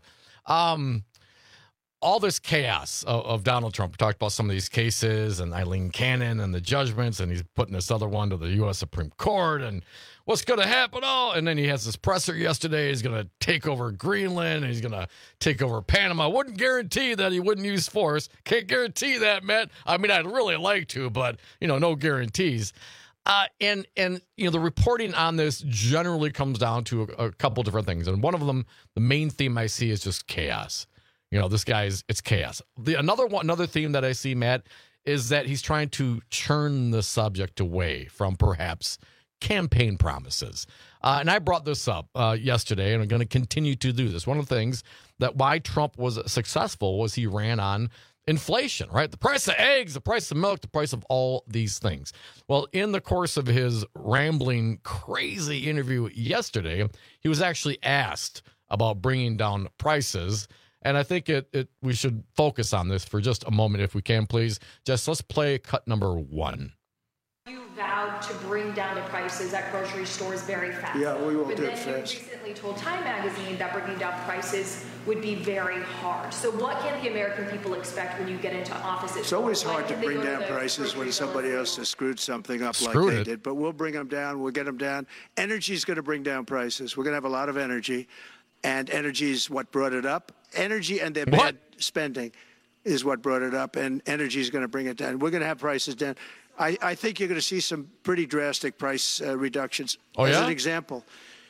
All this chaos of Donald Trump. We talked about some of these cases and Eileen Cannon and the judgments, and he's putting this other one to the U.S. Supreme Court and what's going to happen. And then he has this presser yesterday. He's going to take over Greenland. And he's going to take over Panama. Wouldn't guarantee that he wouldn't use force. Can't guarantee that, Matt. I mean, I'd really like to, but, no guarantees. And the reporting on this generally comes down to a couple different things. And one of them, the main theme I see is just chaos. It's chaos. Another theme that I see, Matt, is that he's trying to churn the subject away from perhaps campaign promises. And I brought this up yesterday, and I'm going to continue to do this. One of the things that why Trump was successful was he ran on inflation, right? The price of eggs, the price of milk, the price of all these things. Well, in the course of his rambling, crazy interview yesterday, he was actually asked about bringing down prices. And I think we should focus on this for just a moment, if we can, please. Just let's play cut number 1. You vowed to bring down the prices at grocery stores very fast. Yeah, we will but do it then fast. You recently told Time Magazine that bringing down prices would be very hard. So what can the American people expect when you get into office? It's always hard to bring down prices when somebody else has screwed something up like they did. But we'll bring them down. We'll get them down. Energy is going to bring down prices. We're going to have a lot of energy. And energy is what brought it up. Energy and their bad spending is what brought it up. And energy is going to bring it down. We're going to have prices down. I think you're going to see some pretty drastic price reductions. As an example,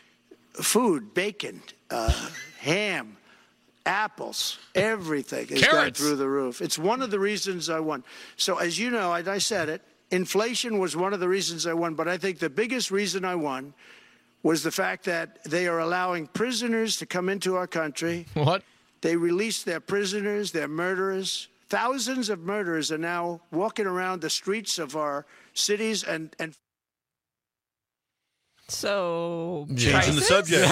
food, bacon, ham, apples, everything has gone through the roof. It's one of the reasons I won. So as you know, I said it, inflation was one of the reasons I won. But I think the biggest reason I won was the fact that they are allowing prisoners to come into our country. What? They released their prisoners, their murderers. Thousands of murderers are now walking around the streets of our cities and So, changing the subject.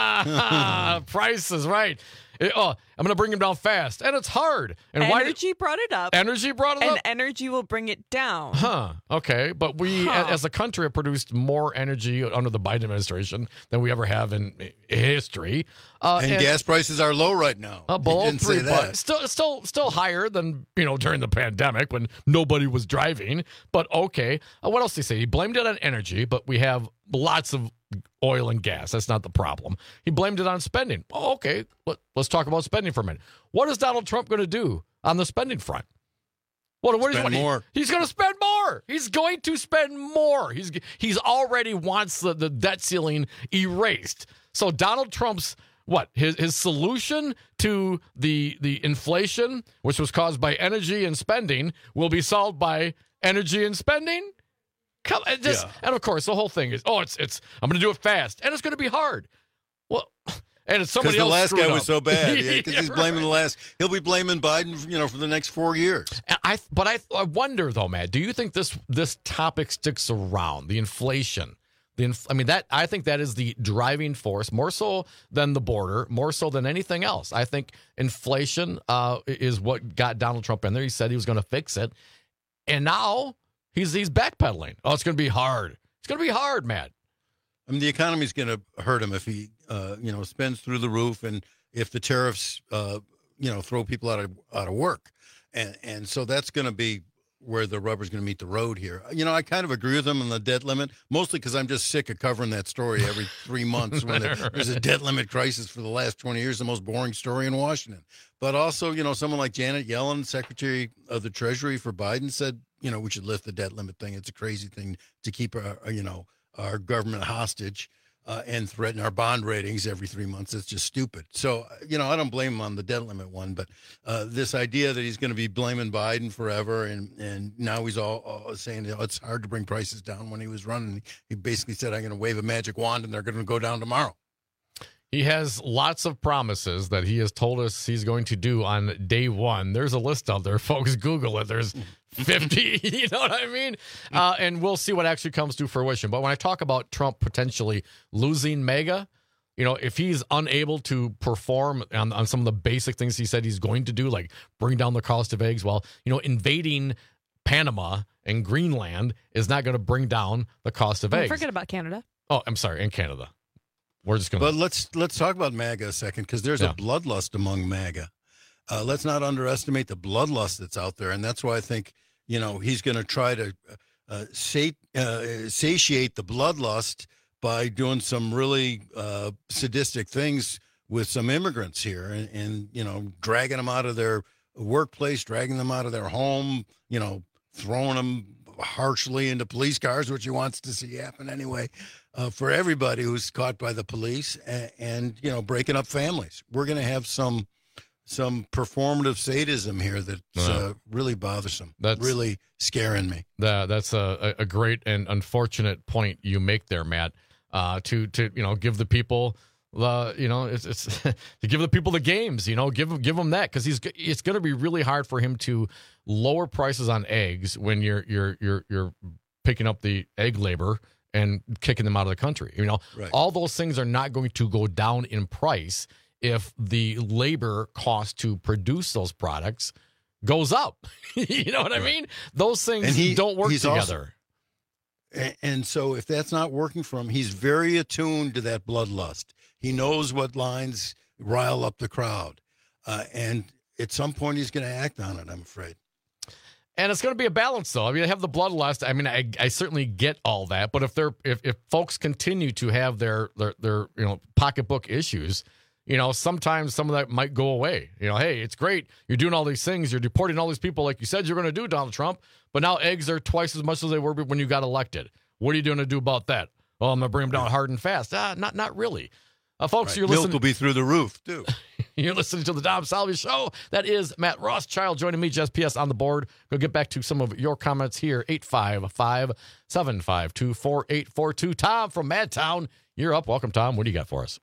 Prices, right. I'm going to bring them down fast. And it's hard. And energy brought it up. Energy brought it up? And energy will bring it down. Huh. Okay. But we, as a country, have produced more energy under the Biden administration than we ever have in history. And gas prices are low right now. Below $3. Still higher than, during the pandemic when nobody was driving. But okay. What else did he say? He blamed it on energy, but we have lots of oil and gas. That's not the problem. He blamed it on spending. Okay, let's talk about spending for a minute. What is Donald Trump going to do on the spending front? Spend more. He's going to spend more. He's going to spend more. He's already wants the debt ceiling erased. So Donald Trump's his solution to the inflation, which was caused by energy and spending, will be solved by energy and spending? And of course, the whole thing is, I'm going to do it fast, and it's going to be hard. Well, and it's somebody else. Because the last guy up. was so bad. Because he's blaming the last. He'll be blaming Biden, for the next 4 years. But I wonder though, Matt. Do you think this topic sticks around? The inflation. I think that is the driving force, more so than the border, more so than anything else. I think inflation is what got Donald Trump in there. He said he was going to fix it, and now he's backpedaling. Oh, it's going to be hard. It's going to be hard, Matt. I mean, the economy's going to hurt him if he, spends through the roof, and if the tariffs, throw people out of work, and so that's going to be where the rubber's going to meet the road here. I kind of agree with him on the debt limit, mostly because I'm just sick of covering that story every 3 months when there's a debt limit crisis for the last 20 years, the most boring story in Washington. But also, someone like Janet Yellen, Secretary of the Treasury for Biden, said, we should lift the debt limit thing. It's a crazy thing to keep, our government hostage. and threaten our bond ratings every 3 months. It's just stupid. So, I don't blame him on the debt limit one, but this idea that he's going to be blaming Biden forever, and now he's all saying it's hard to bring prices down. When he was running, he basically said, I'm going to wave a magic wand and they're going to go down tomorrow. He has lots of promises that he has told us he's going to do on day one. There's a list out there, folks. Google it. There's 50, you know what I mean? And we'll see what actually comes to fruition. But when I talk about Trump potentially losing MAGA, if he's unable to perform on some of the basic things he said he's going to do, like bring down the cost of eggs, invading Panama and Greenland is not going to bring down the cost of eggs. Forget about Canada. Oh, I'm sorry, and Canada. We're just going to. But let's talk about MAGA a second, because there's a bloodlust among MAGA. Let's not underestimate the bloodlust that's out there, and that's why I think he's going to try to satiate the bloodlust by doing some really sadistic things with some immigrants here, and dragging them out of their workplace, dragging them out of their home, throwing them harshly into police cars, which he wants to see happen anyway. For everybody who's caught by the police, and breaking up families. We're going to have some performative sadism here that's really bothersome. That's really scaring me. That's a great and unfortunate point you make there, Matt. To give the people it's to give the people the games. Give them that, because it's going to be really hard for him to lower prices on eggs when you're picking up the egg labor and kicking them out of the country. Right. All those things are not going to go down in price if the labor cost to produce those products goes up. You know what I mean? Those things don't work together. And so if that's not working for him, he's very attuned to that bloodlust. He knows what lines rile up the crowd. And at some point he's going to act on it, I'm afraid. And it's going to be a balance, though. I have the bloodlust. I certainly get all that. But if folks continue to have their pocketbook issues, sometimes some of that might go away. Hey, it's great. You're doing all these things. You're deporting all these people like you said you're going to do, Donald Trump. But now eggs are twice as much as they were when you got elected. What are you going to do about that? Oh, I'm going to bring them down hard and fast. Not really. Folks, you're listening. Milk will be through the roof, too. You're listening to the Dom Salvi Show. That is Matt Rothschild joining me, Jess P.S. on the board. Go get back to some of your comments here. 855-752-4842. Tom from Madtown, you're up. Welcome, Tom. What do you got for us?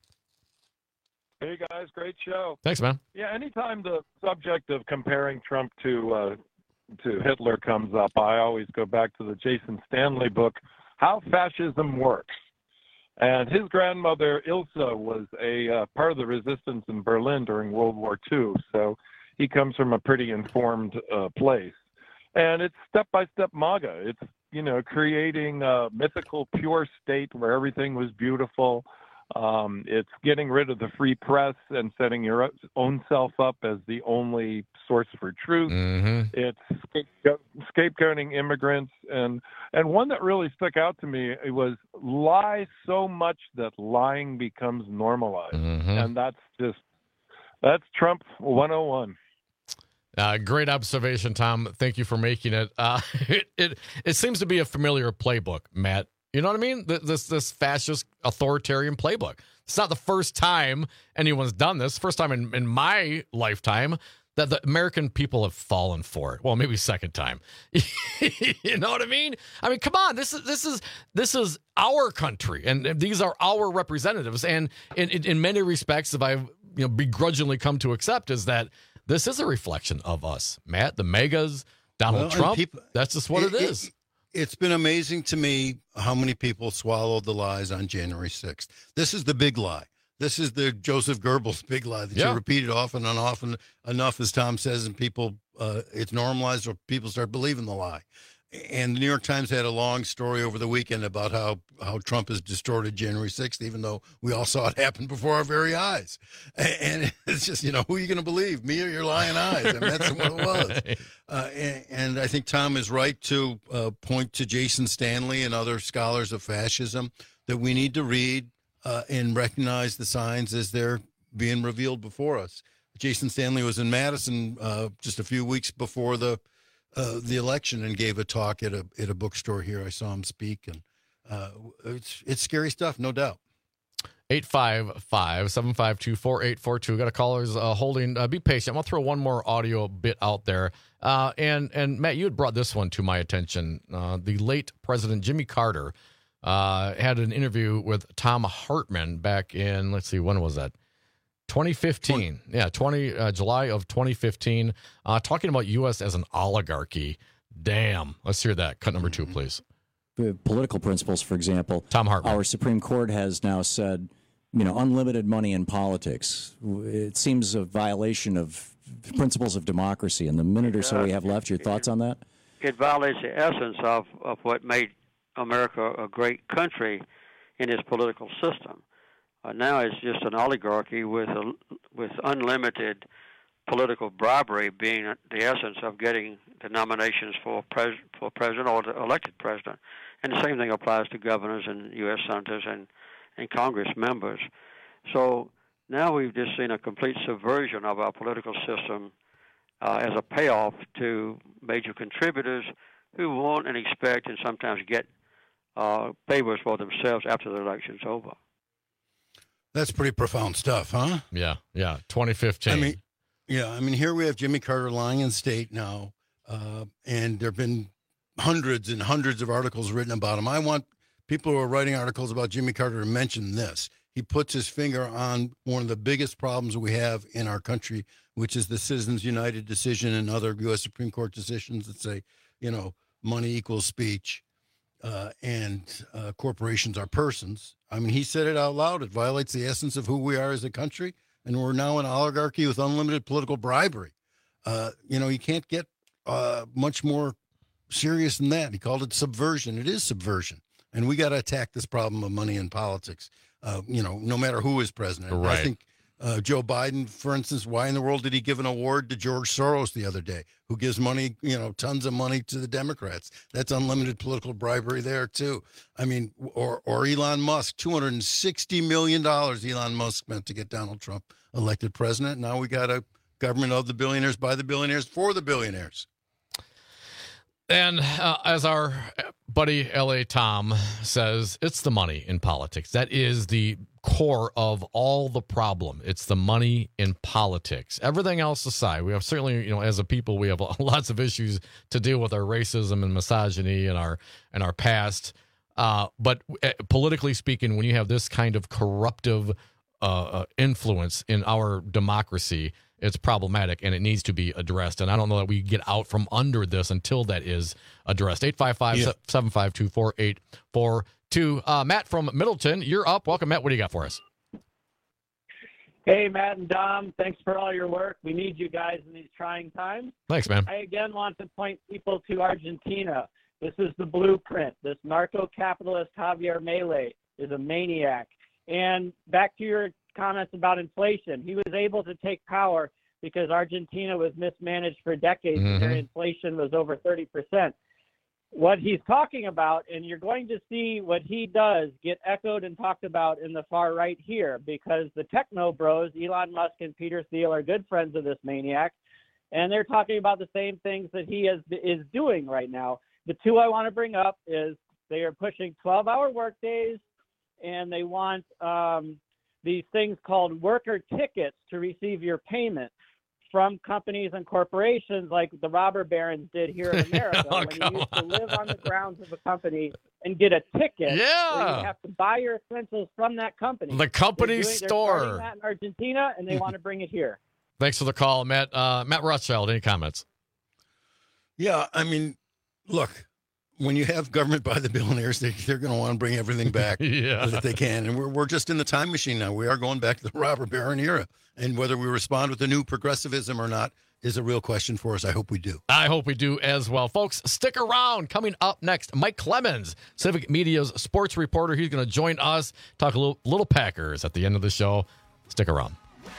Hey, guys. Great show. Thanks, man. Yeah, anytime the subject of comparing Trump to Hitler comes up, I always go back to the Jason Stanley book, How Fascism Works. And his grandmother, Ilse, was a part of the resistance in Berlin during World War II. So he comes from a pretty informed place. And it's step-by-step MAGA. It's, creating a mythical, pure state where everything was beautiful. It's getting rid of the free press and setting your own self up as the only source for truth. Mm-hmm. It's scapegoating immigrants. And one that really stuck out to me, it was lie so much that lying becomes normalized. Mm-hmm. And that's Trump 101. Great observation, Tom. Thank you for making it. It seems to be a familiar playbook, Matt. You know what I mean? This fascist authoritarian playbook. It's not the first time anyone's done this. First time in my lifetime that the American people have fallen for it. Well, maybe second time. You know what I mean? Come on. This is our country, and these are our representatives. And in many respects, if I've begrudgingly come to accept, is that this is a reflection of us, Matt. The megas, Donald Trump. That's just what it is. It's been amazing to me how many people swallowed the lies on January 6th. This is the big lie. This is the Joseph Goebbels big lie that you repeat often and often enough, as Tom says, and people, it's normalized or people start believing the lie. And the New York Times had a long story over the weekend about how Trump has distorted January 6th, even though we all saw it happen before our very eyes. And it's just, who are you going to believe, me or your lying eyes? That's what it was. And I think Tom is right to point to Jason Stanley and other scholars of fascism that we need to read and recognize the signs as they're being revealed before us. Jason Stanley was in Madison just a few weeks before the election and gave a talk at a bookstore here. I saw him speak, and it's scary stuff, no doubt. 855-752-4842. Got a callers holding. Be patient. I'm going to throw one more audio bit out there. And Matt, you had brought this one to my attention. The late President Jimmy Carter had an interview with Thom Hartmann back in, let's see, when was that? 2015. July of 2015. Talking about U.S. as an oligarchy. Damn. Let's hear that. Cut number 2, please. Political principles, for example. Thom Hartmann. Our Supreme Court has now said, unlimited money in politics. It seems a violation of principles of democracy. In the minute or so we have left, your thoughts on that? It violates the essence of what made America a great country in its political system. Now it's just an oligarchy with unlimited political bribery being the essence of getting the nominations for president or the elected president. And the same thing applies to governors and U.S. senators and Congress members. So now we've just seen a complete subversion of our political system as a payoff to major contributors who want and expect and sometimes get favors for themselves after the election's over. That's pretty profound stuff, huh? Yeah. 2015. I mean, here we have Jimmy Carter lying in state now, and there have been hundreds and hundreds of articles written about him. I want people who are writing articles about Jimmy Carter to mention this. He puts his finger on one of the biggest problems we have in our country, which is the Citizens United decision and other U.S. Supreme Court decisions that say, money equals speech, and corporations are persons. I mean, he said it out loud. It violates the essence of who we are as a country, and we're now an oligarchy with unlimited political bribery. You can't get much more serious than that. He called it subversion. It is subversion, and we got to attack this problem of money in politics. No matter who is president. Right. I think Joe Biden, for instance, why in the world did he give an award to George Soros the other day, who gives money, tons of money to the Democrats? That's unlimited political bribery there, too. I mean, or Elon Musk, $260 million Elon Musk spent to get Donald Trump elected president. Now we got a government of the billionaires, by the billionaires, for the billionaires. And as our buddy L.A. Tom says, it's the money in politics. That is the core of all the problem. It's the money in politics. Everything else aside, we have certainly, as a people, we have lots of issues to deal with our racism and misogyny and our past. But politically speaking, when you have this kind of corruptive influence in our democracy, it's problematic and it needs to be addressed. And I don't know that we get out from under this until that is addressed. 855-752-4842. Matt from Middleton, you're up. Welcome, Matt. What do you got for us? Hey, Matt and Dom. Thanks for all your work. We need you guys in these trying times. Thanks, man. I again want to point people to Argentina. This is the blueprint. This narco-capitalist Javier Milei is a maniac. And back to your comments about inflation. He was able to take power because Argentina was mismanaged for decades and their inflation was over 30%. What he's talking about, and you're going to see what he does get echoed and talked about in the far right here, because the techno bros, Elon Musk and Peter Thiel, are good friends of this maniac, and they're talking about the same things that he is doing right now. The two I want to bring up is they are pushing 12-hour workdays, and they want these things called worker tickets to receive your payment from companies and corporations like the robber barons did here in America. When you used to live on the grounds of a company and get a ticket, where you have to buy your essentials from that company. The company They're store. starting that in Argentina, and they want to bring it here. Thanks for the call, Matt. Matt Rothschild, any comments? Yeah, I mean, look, when you have government by the billionaires, they're going to want to bring everything back that they can. And we're just in the time machine now. We are going back to the robber baron era. And whether we respond with the new progressivism or not is a real question for us. I hope we do. I hope we do as well. Folks, stick around. Coming up next, Mike Clemens, Civic Media's sports reporter. He's going to join us, talk a little Packers at the end of the show. Stick around.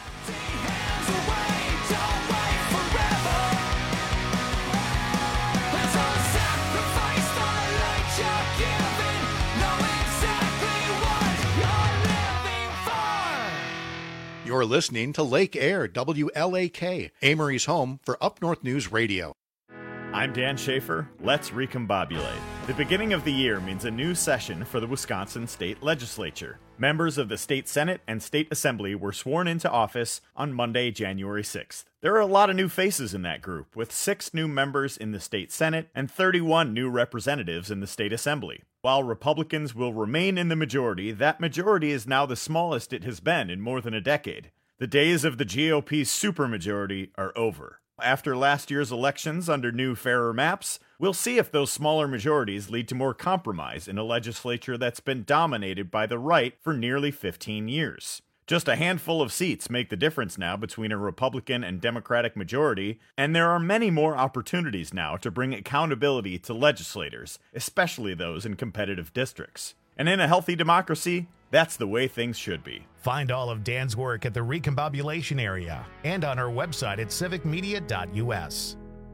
You're listening to Lake Air, WLAK, Amory's home for Up North News Radio. I'm Dan Schaefer. Let's recombobulate. The beginning of the year means a new session for the Wisconsin State Legislature. Members of the State Senate and State Assembly were sworn into office on Monday, January 6th. There are a lot of new faces in that group, with 6 new members in the State Senate and 31 new representatives in the State Assembly. While Republicans will remain in the majority, that majority is now the smallest it has been in more than a decade. The days of the GOP's supermajority are over. After last year's elections under new, fairer maps, we'll see if those smaller majorities lead to more compromise in a legislature that's been dominated by the right for nearly 15 years. Just a handful of seats make the difference now between a Republican and Democratic majority, and there are many more opportunities now to bring accountability to legislators, especially those in competitive districts. And in a healthy democracy, that's the way things should be. Find all of Dan's work at the Recombobulation Area and on our website at civicmedia.us.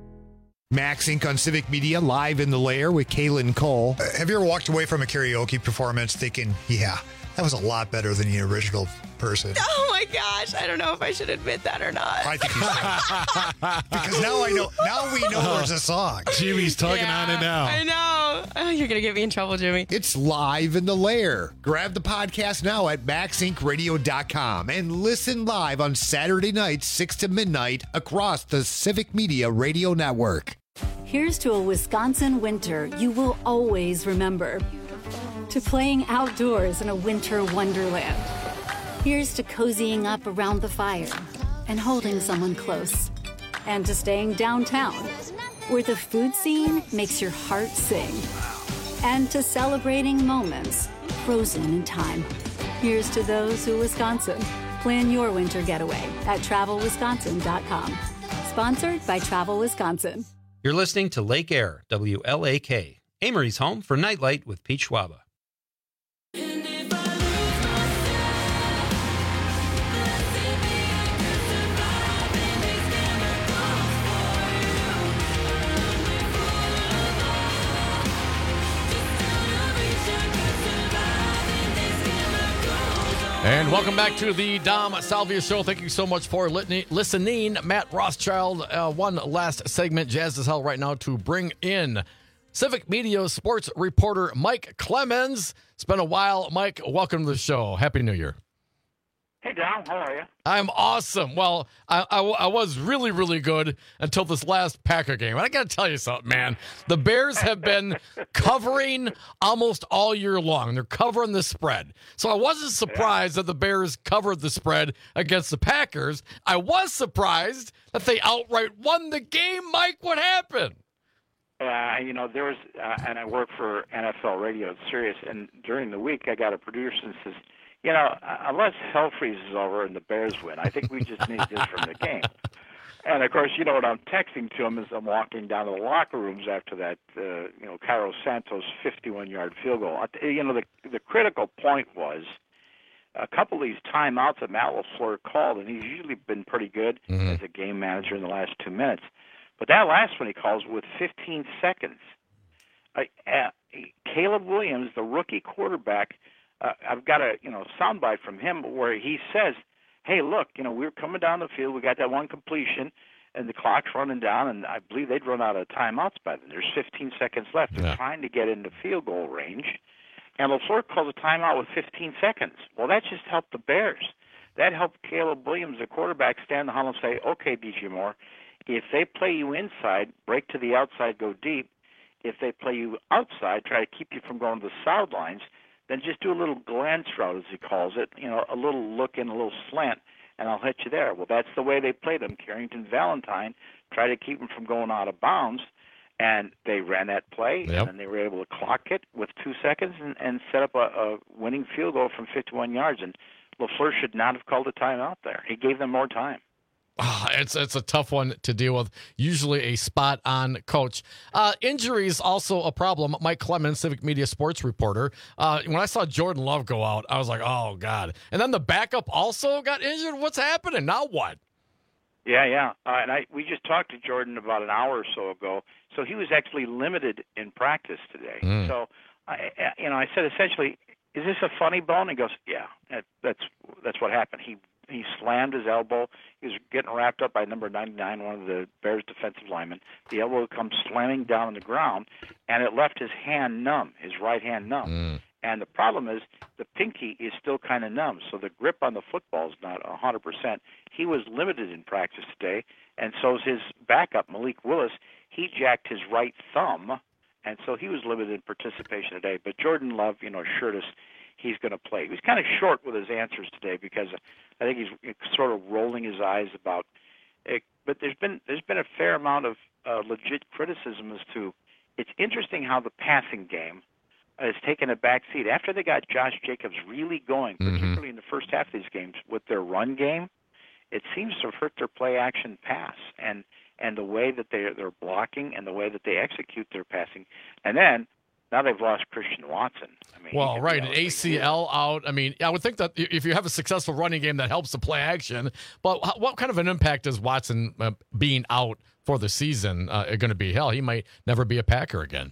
Max Inc. on Civic Media, live in the lair with Kaylin Cole. Have you ever walked away from a karaoke performance thinking, yeah, that was a lot better than the original person? Oh my gosh, I don't know if I should admit that or not. I think you should. Because now we know there's a song. Jimmy's tugging on it now. I know. Oh, you're going to get me in trouble, Jimmy. It's live in the lair. Grab the podcast now at maxincradio.com and listen live on Saturday nights, 6 to midnight, across the Civic Media Radio Network. Here's to a Wisconsin winter you will always remember. To playing outdoors in a winter wonderland. Here's to cozying up around the fire and holding someone close. And to staying downtown, where the food scene makes your heart sing. And to celebrating moments frozen in time. Here's to those who Wisconsin. Plan your winter getaway at travelwisconsin.com. Sponsored by Travel Wisconsin. You're listening to Lake Air, WLAK, Amory's home for Nightlight with Pete Schwaba. And welcome back to the Dom Salvia Show. Thank you so much for listening. Matt Rothschild, one last segment, jazzed as hell right now to bring in Civic Media sports reporter Mike Clemens. It's been a while. Mike, welcome to the show. Happy New Year. Hey, Dom. How are you? I'm awesome. Well, I was really, really good until this last Packer game. And I got to tell you something, man. The Bears have been covering almost all year long. They're covering the spread. So I wasn't surprised that the Bears covered the spread against the Packers. I was surprised that they outright won the game. Mike, what happened? There was, and I work for NFL Radio at Sirius, and during the week I got a producer and says, unless hell freezes over and the Bears win, I think we just need this from the game. And, of course, what I'm texting to him as I'm walking down to the locker rooms after that, Cairo Santos 51-yard field goal. The critical point was a couple of these timeouts that Matt LaFleur called, and he's usually been pretty good as a game manager in the last 2 minutes. But that last one he calls with 15 seconds. Caleb Williams, the rookie quarterback, I've got a soundbite from him where he says, hey, look, we're coming down the field. We got that one completion, and the clock's running down, and I believe they'd run out of timeouts by then. There's 15 seconds left. They're trying to get into field goal range, and LaFleur calls a timeout with 15 seconds. Well, that just helped the Bears. That helped Caleb Williams, the quarterback, stand in the huddle and say, okay, DJ Moore, if they play you inside, break to the outside, go deep. If they play you outside, try to keep you from going to the sidelines, then just do a little glance route, as he calls it, a little look in, a little slant, and I'll hit you there. Well, that's the way they played him. Carrington Valentine tried to keep him from going out of bounds, and they ran that play, and then they were able to clock it with 2 seconds and set up a winning field goal from 51 yards. And LaFleur should not have called a timeout there. He gave them more time. It's a tough one to deal with. Usually a spot-on coach. Injuries also a problem. Mike Clemens, Civic Media sports reporter. When I saw Jordan Love go out, I was like, oh, God. And then the backup also got injured? What's happening? Now what? Yeah. And we just talked to Jordan about an hour or so ago. So he was actually limited in practice today. So, I said, essentially, is this a funny bone? He goes, yeah, that's what happened. He he slammed his elbow. He was getting wrapped up by number 99, one of the Bears' defensive linemen. The elbow comes slamming down on the ground, and it left his hand numb, his right hand numb. And the problem is the pinky is still kind of numb, so the grip on the football is not 100%. He was limited in practice today, and so is his backup, Malik Willis. He jacked his right thumb, and so he was limited in participation today. But Jordan Love, assured us he's going to play. He was kind of short with his answers today because I think he's sort of rolling his eyes about it. But there's been a fair amount of legit criticism as to it's interesting how the passing game has taken a back seat. After they got Josh Jacobs really going, particularly in the first half of these games, with their run game, it seems to have hurt their play-action pass and the way that they're blocking and the way that they execute their passing. And then now they've lost Christian Watson. I mean, well, right, an ACL out. I mean, I would think that if you have a successful running game, that helps the play action. But what kind of an impact is Watson being out for the season going to be? Hell, he might never be a Packer again.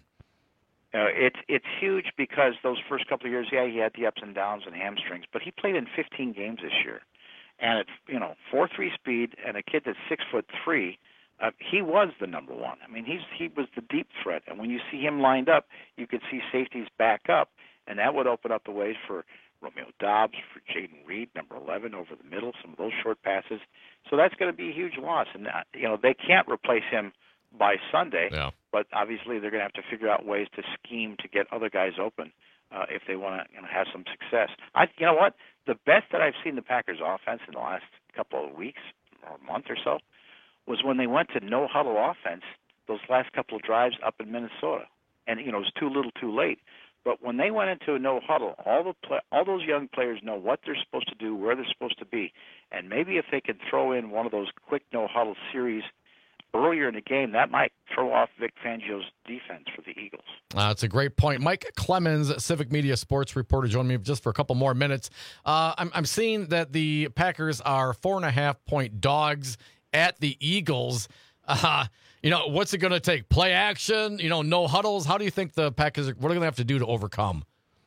It's huge because those first couple of years, he had the ups and downs and hamstrings, but he played in 15 games this year. And at 4.3 speed and a kid that's 6'3", he was the number one. I mean, he was the deep threat. And when you see him lined up, you could see safeties back up, and that would open up the ways for Romeo Doubs, for Jaden Reed, number 11, over the middle, some of those short passes. So that's going to be a huge loss. And, they can't replace him by Sunday, but obviously they're going to have to figure out ways to scheme to get other guys open if they want to have some success. You know what? The best that I've seen the Packers offense in the last couple of weeks or month or so was when they went to no-huddle offense those last couple of drives up in Minnesota. And, it was too little too late. But when they went into a no-huddle, all those young players know what they're supposed to do, where they're supposed to be. And maybe if they could throw in one of those quick no-huddle series earlier in the game, that might throw off Vic Fangio's defense for the Eagles. That's a great point. Mike Clemens, Civic Media sports reporter, joined me just for a couple more minutes. I'm seeing that the Packers are 4.5-point dogs at the Eagles. What's it going to take? Play action? No huddles? How do you think the Packers, what are they going to have to do to overcome?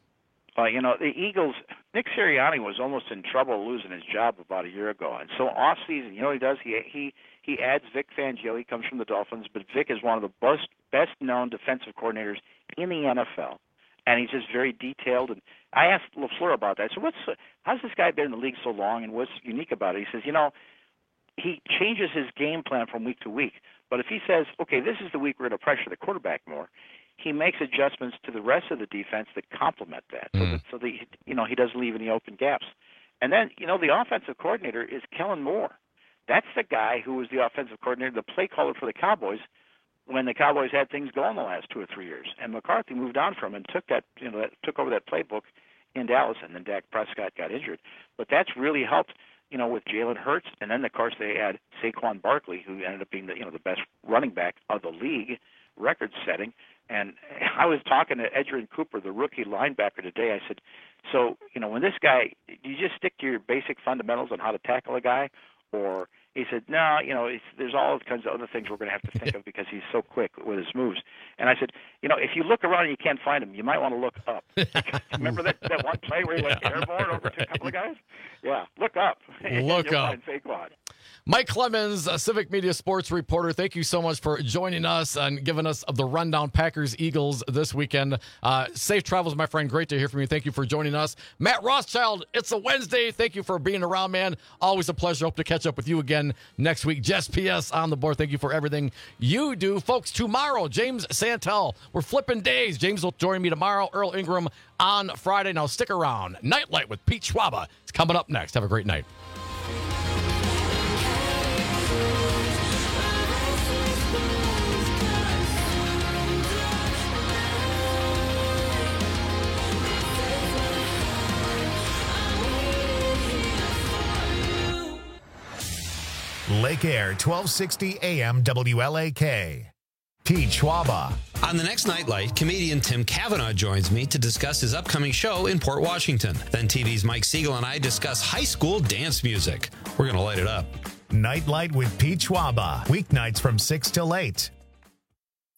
The Eagles, Nick Sirianni was almost in trouble losing his job about a year ago. And so off season, what he does? He adds Vic Fangio. He comes from the Dolphins, but Vic is one of the best-known defensive coordinators in the NFL, and he's just very detailed. And I asked LaFleur about that. So how's this guy been in the league so long, and what's unique about it? He says, he changes his game plan from week to week. But if he says, okay, this is the week we're going to pressure the quarterback more, he makes adjustments to the rest of the defense that complement that, so that he doesn't leave any open gaps. And then, the offensive coordinator is Kellen Moore. That's the guy who was the offensive coordinator, the play caller for the Cowboys when the Cowboys had things going the last 2 or 3 years. And McCarthy moved on from him and took over that playbook in Dallas, and then Dak Prescott got injured. But that's really helped, with Jalen Hurts, and then of course they had Saquon Barkley, who ended up being the best running back of the league, record-setting. And I was talking to Edgerrin Cooper, the rookie linebacker, today. I said, so when this guy, do you just stick to your basic fundamentals on how to tackle a guy? Or he said, no, there's all kinds of other things we're going to have to think of because he's so quick with his moves. And I said, if you look around and you can't find him, you might want to look up. Remember that one play where he went airborne over to a couple of guys? Yeah, look up. Look up. Mike Clemens, Civic Media sports reporter, thank you so much for joining us and giving us the rundown Packers-Eagles this weekend. Safe travels, my friend. Great to hear from you. Thank you for joining us. Matt Rothschild, it's a Wednesday. Thank you for being around, man. Always a pleasure. Hope to catch up with you again next week. Jess P.S. on the board. Thank you for everything you do. Folks, tomorrow, James Santel. We're flipping days. James will join me tomorrow. Earl Ingram on Friday. Now stick around. Nightlight with Pete Schwaba. It's coming up next. Have a great night. Lake Air, 1260 AM WLAK. Pete Schwaba. On the next Nightlight, comedian Tim Cavanaugh joins me to discuss his upcoming show in Port Washington. Then TV's Mike Siegel and I discuss high school dance music. We're going to light it up. Nightlight with Pete Schwaba. Weeknights from 6 till 8.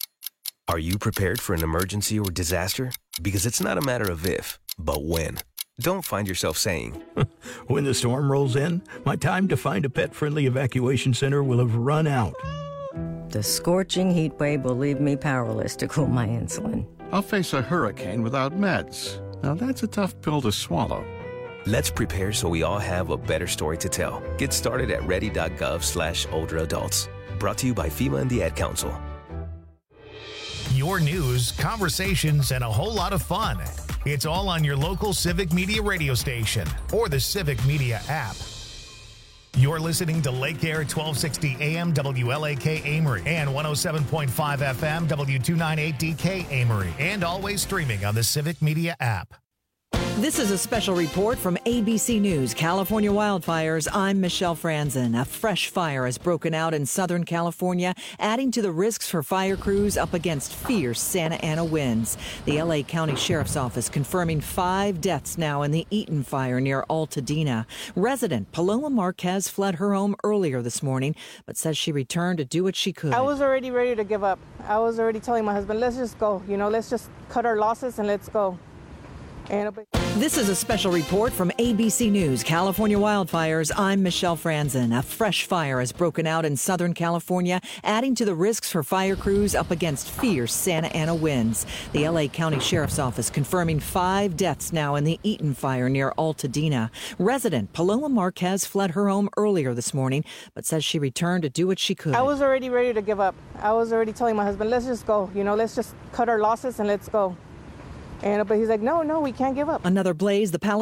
Are you prepared for an emergency or disaster? Because it's not a matter of if, but when. don't find yourself saying, when the storm rolls in, my time to find a pet-friendly evacuation center will have run out. The scorching heat wave will leave me powerless to cool my insulin. I'll face a hurricane without meds. Now that's a tough pill to swallow. Let's prepare so we all have a better story to tell. Get started at ready.gov/older adults. Brought to you by FEMA and the Ad Council. Your news, conversations, and a whole lot of fun. It's all on your local Civic Media radio station or the Civic Media app. You're listening to Lake Air 1260 AM WLAK Amory and 107.5 FM W298DK Amory, and always streaming on the Civic Media app. This is a special report from ABC News, California wildfires. I'm Michelle Franzen. A fresh fire has broken out in Southern California, adding to the risks for fire crews up against fierce Santa Ana winds. The L.A. County Sheriff's Office confirming 5 deaths now in the Eaton fire near Altadena. Resident Paloma Marquez fled her home earlier this morning, but says she returned to do what she could. I was already ready to give up. I was already telling my husband, let's just go. Let's just cut our losses and let's go. This is a special report from ABC News, California wildfires. I'm Michelle Franzen. A fresh fire has broken out in Southern California, adding to the risks for fire crews up against fierce Santa Ana winds. The L.A. County Sheriff's Office confirming 5 deaths now in the Eaton fire near Altadena. Resident Paloma Marquez fled her home earlier this morning, but says she returned to do what she could. I was already ready to give up. I was already telling my husband, let's just go. Let's just cut our losses and let's go. But he's like, no, we can't give up. Another blaze, the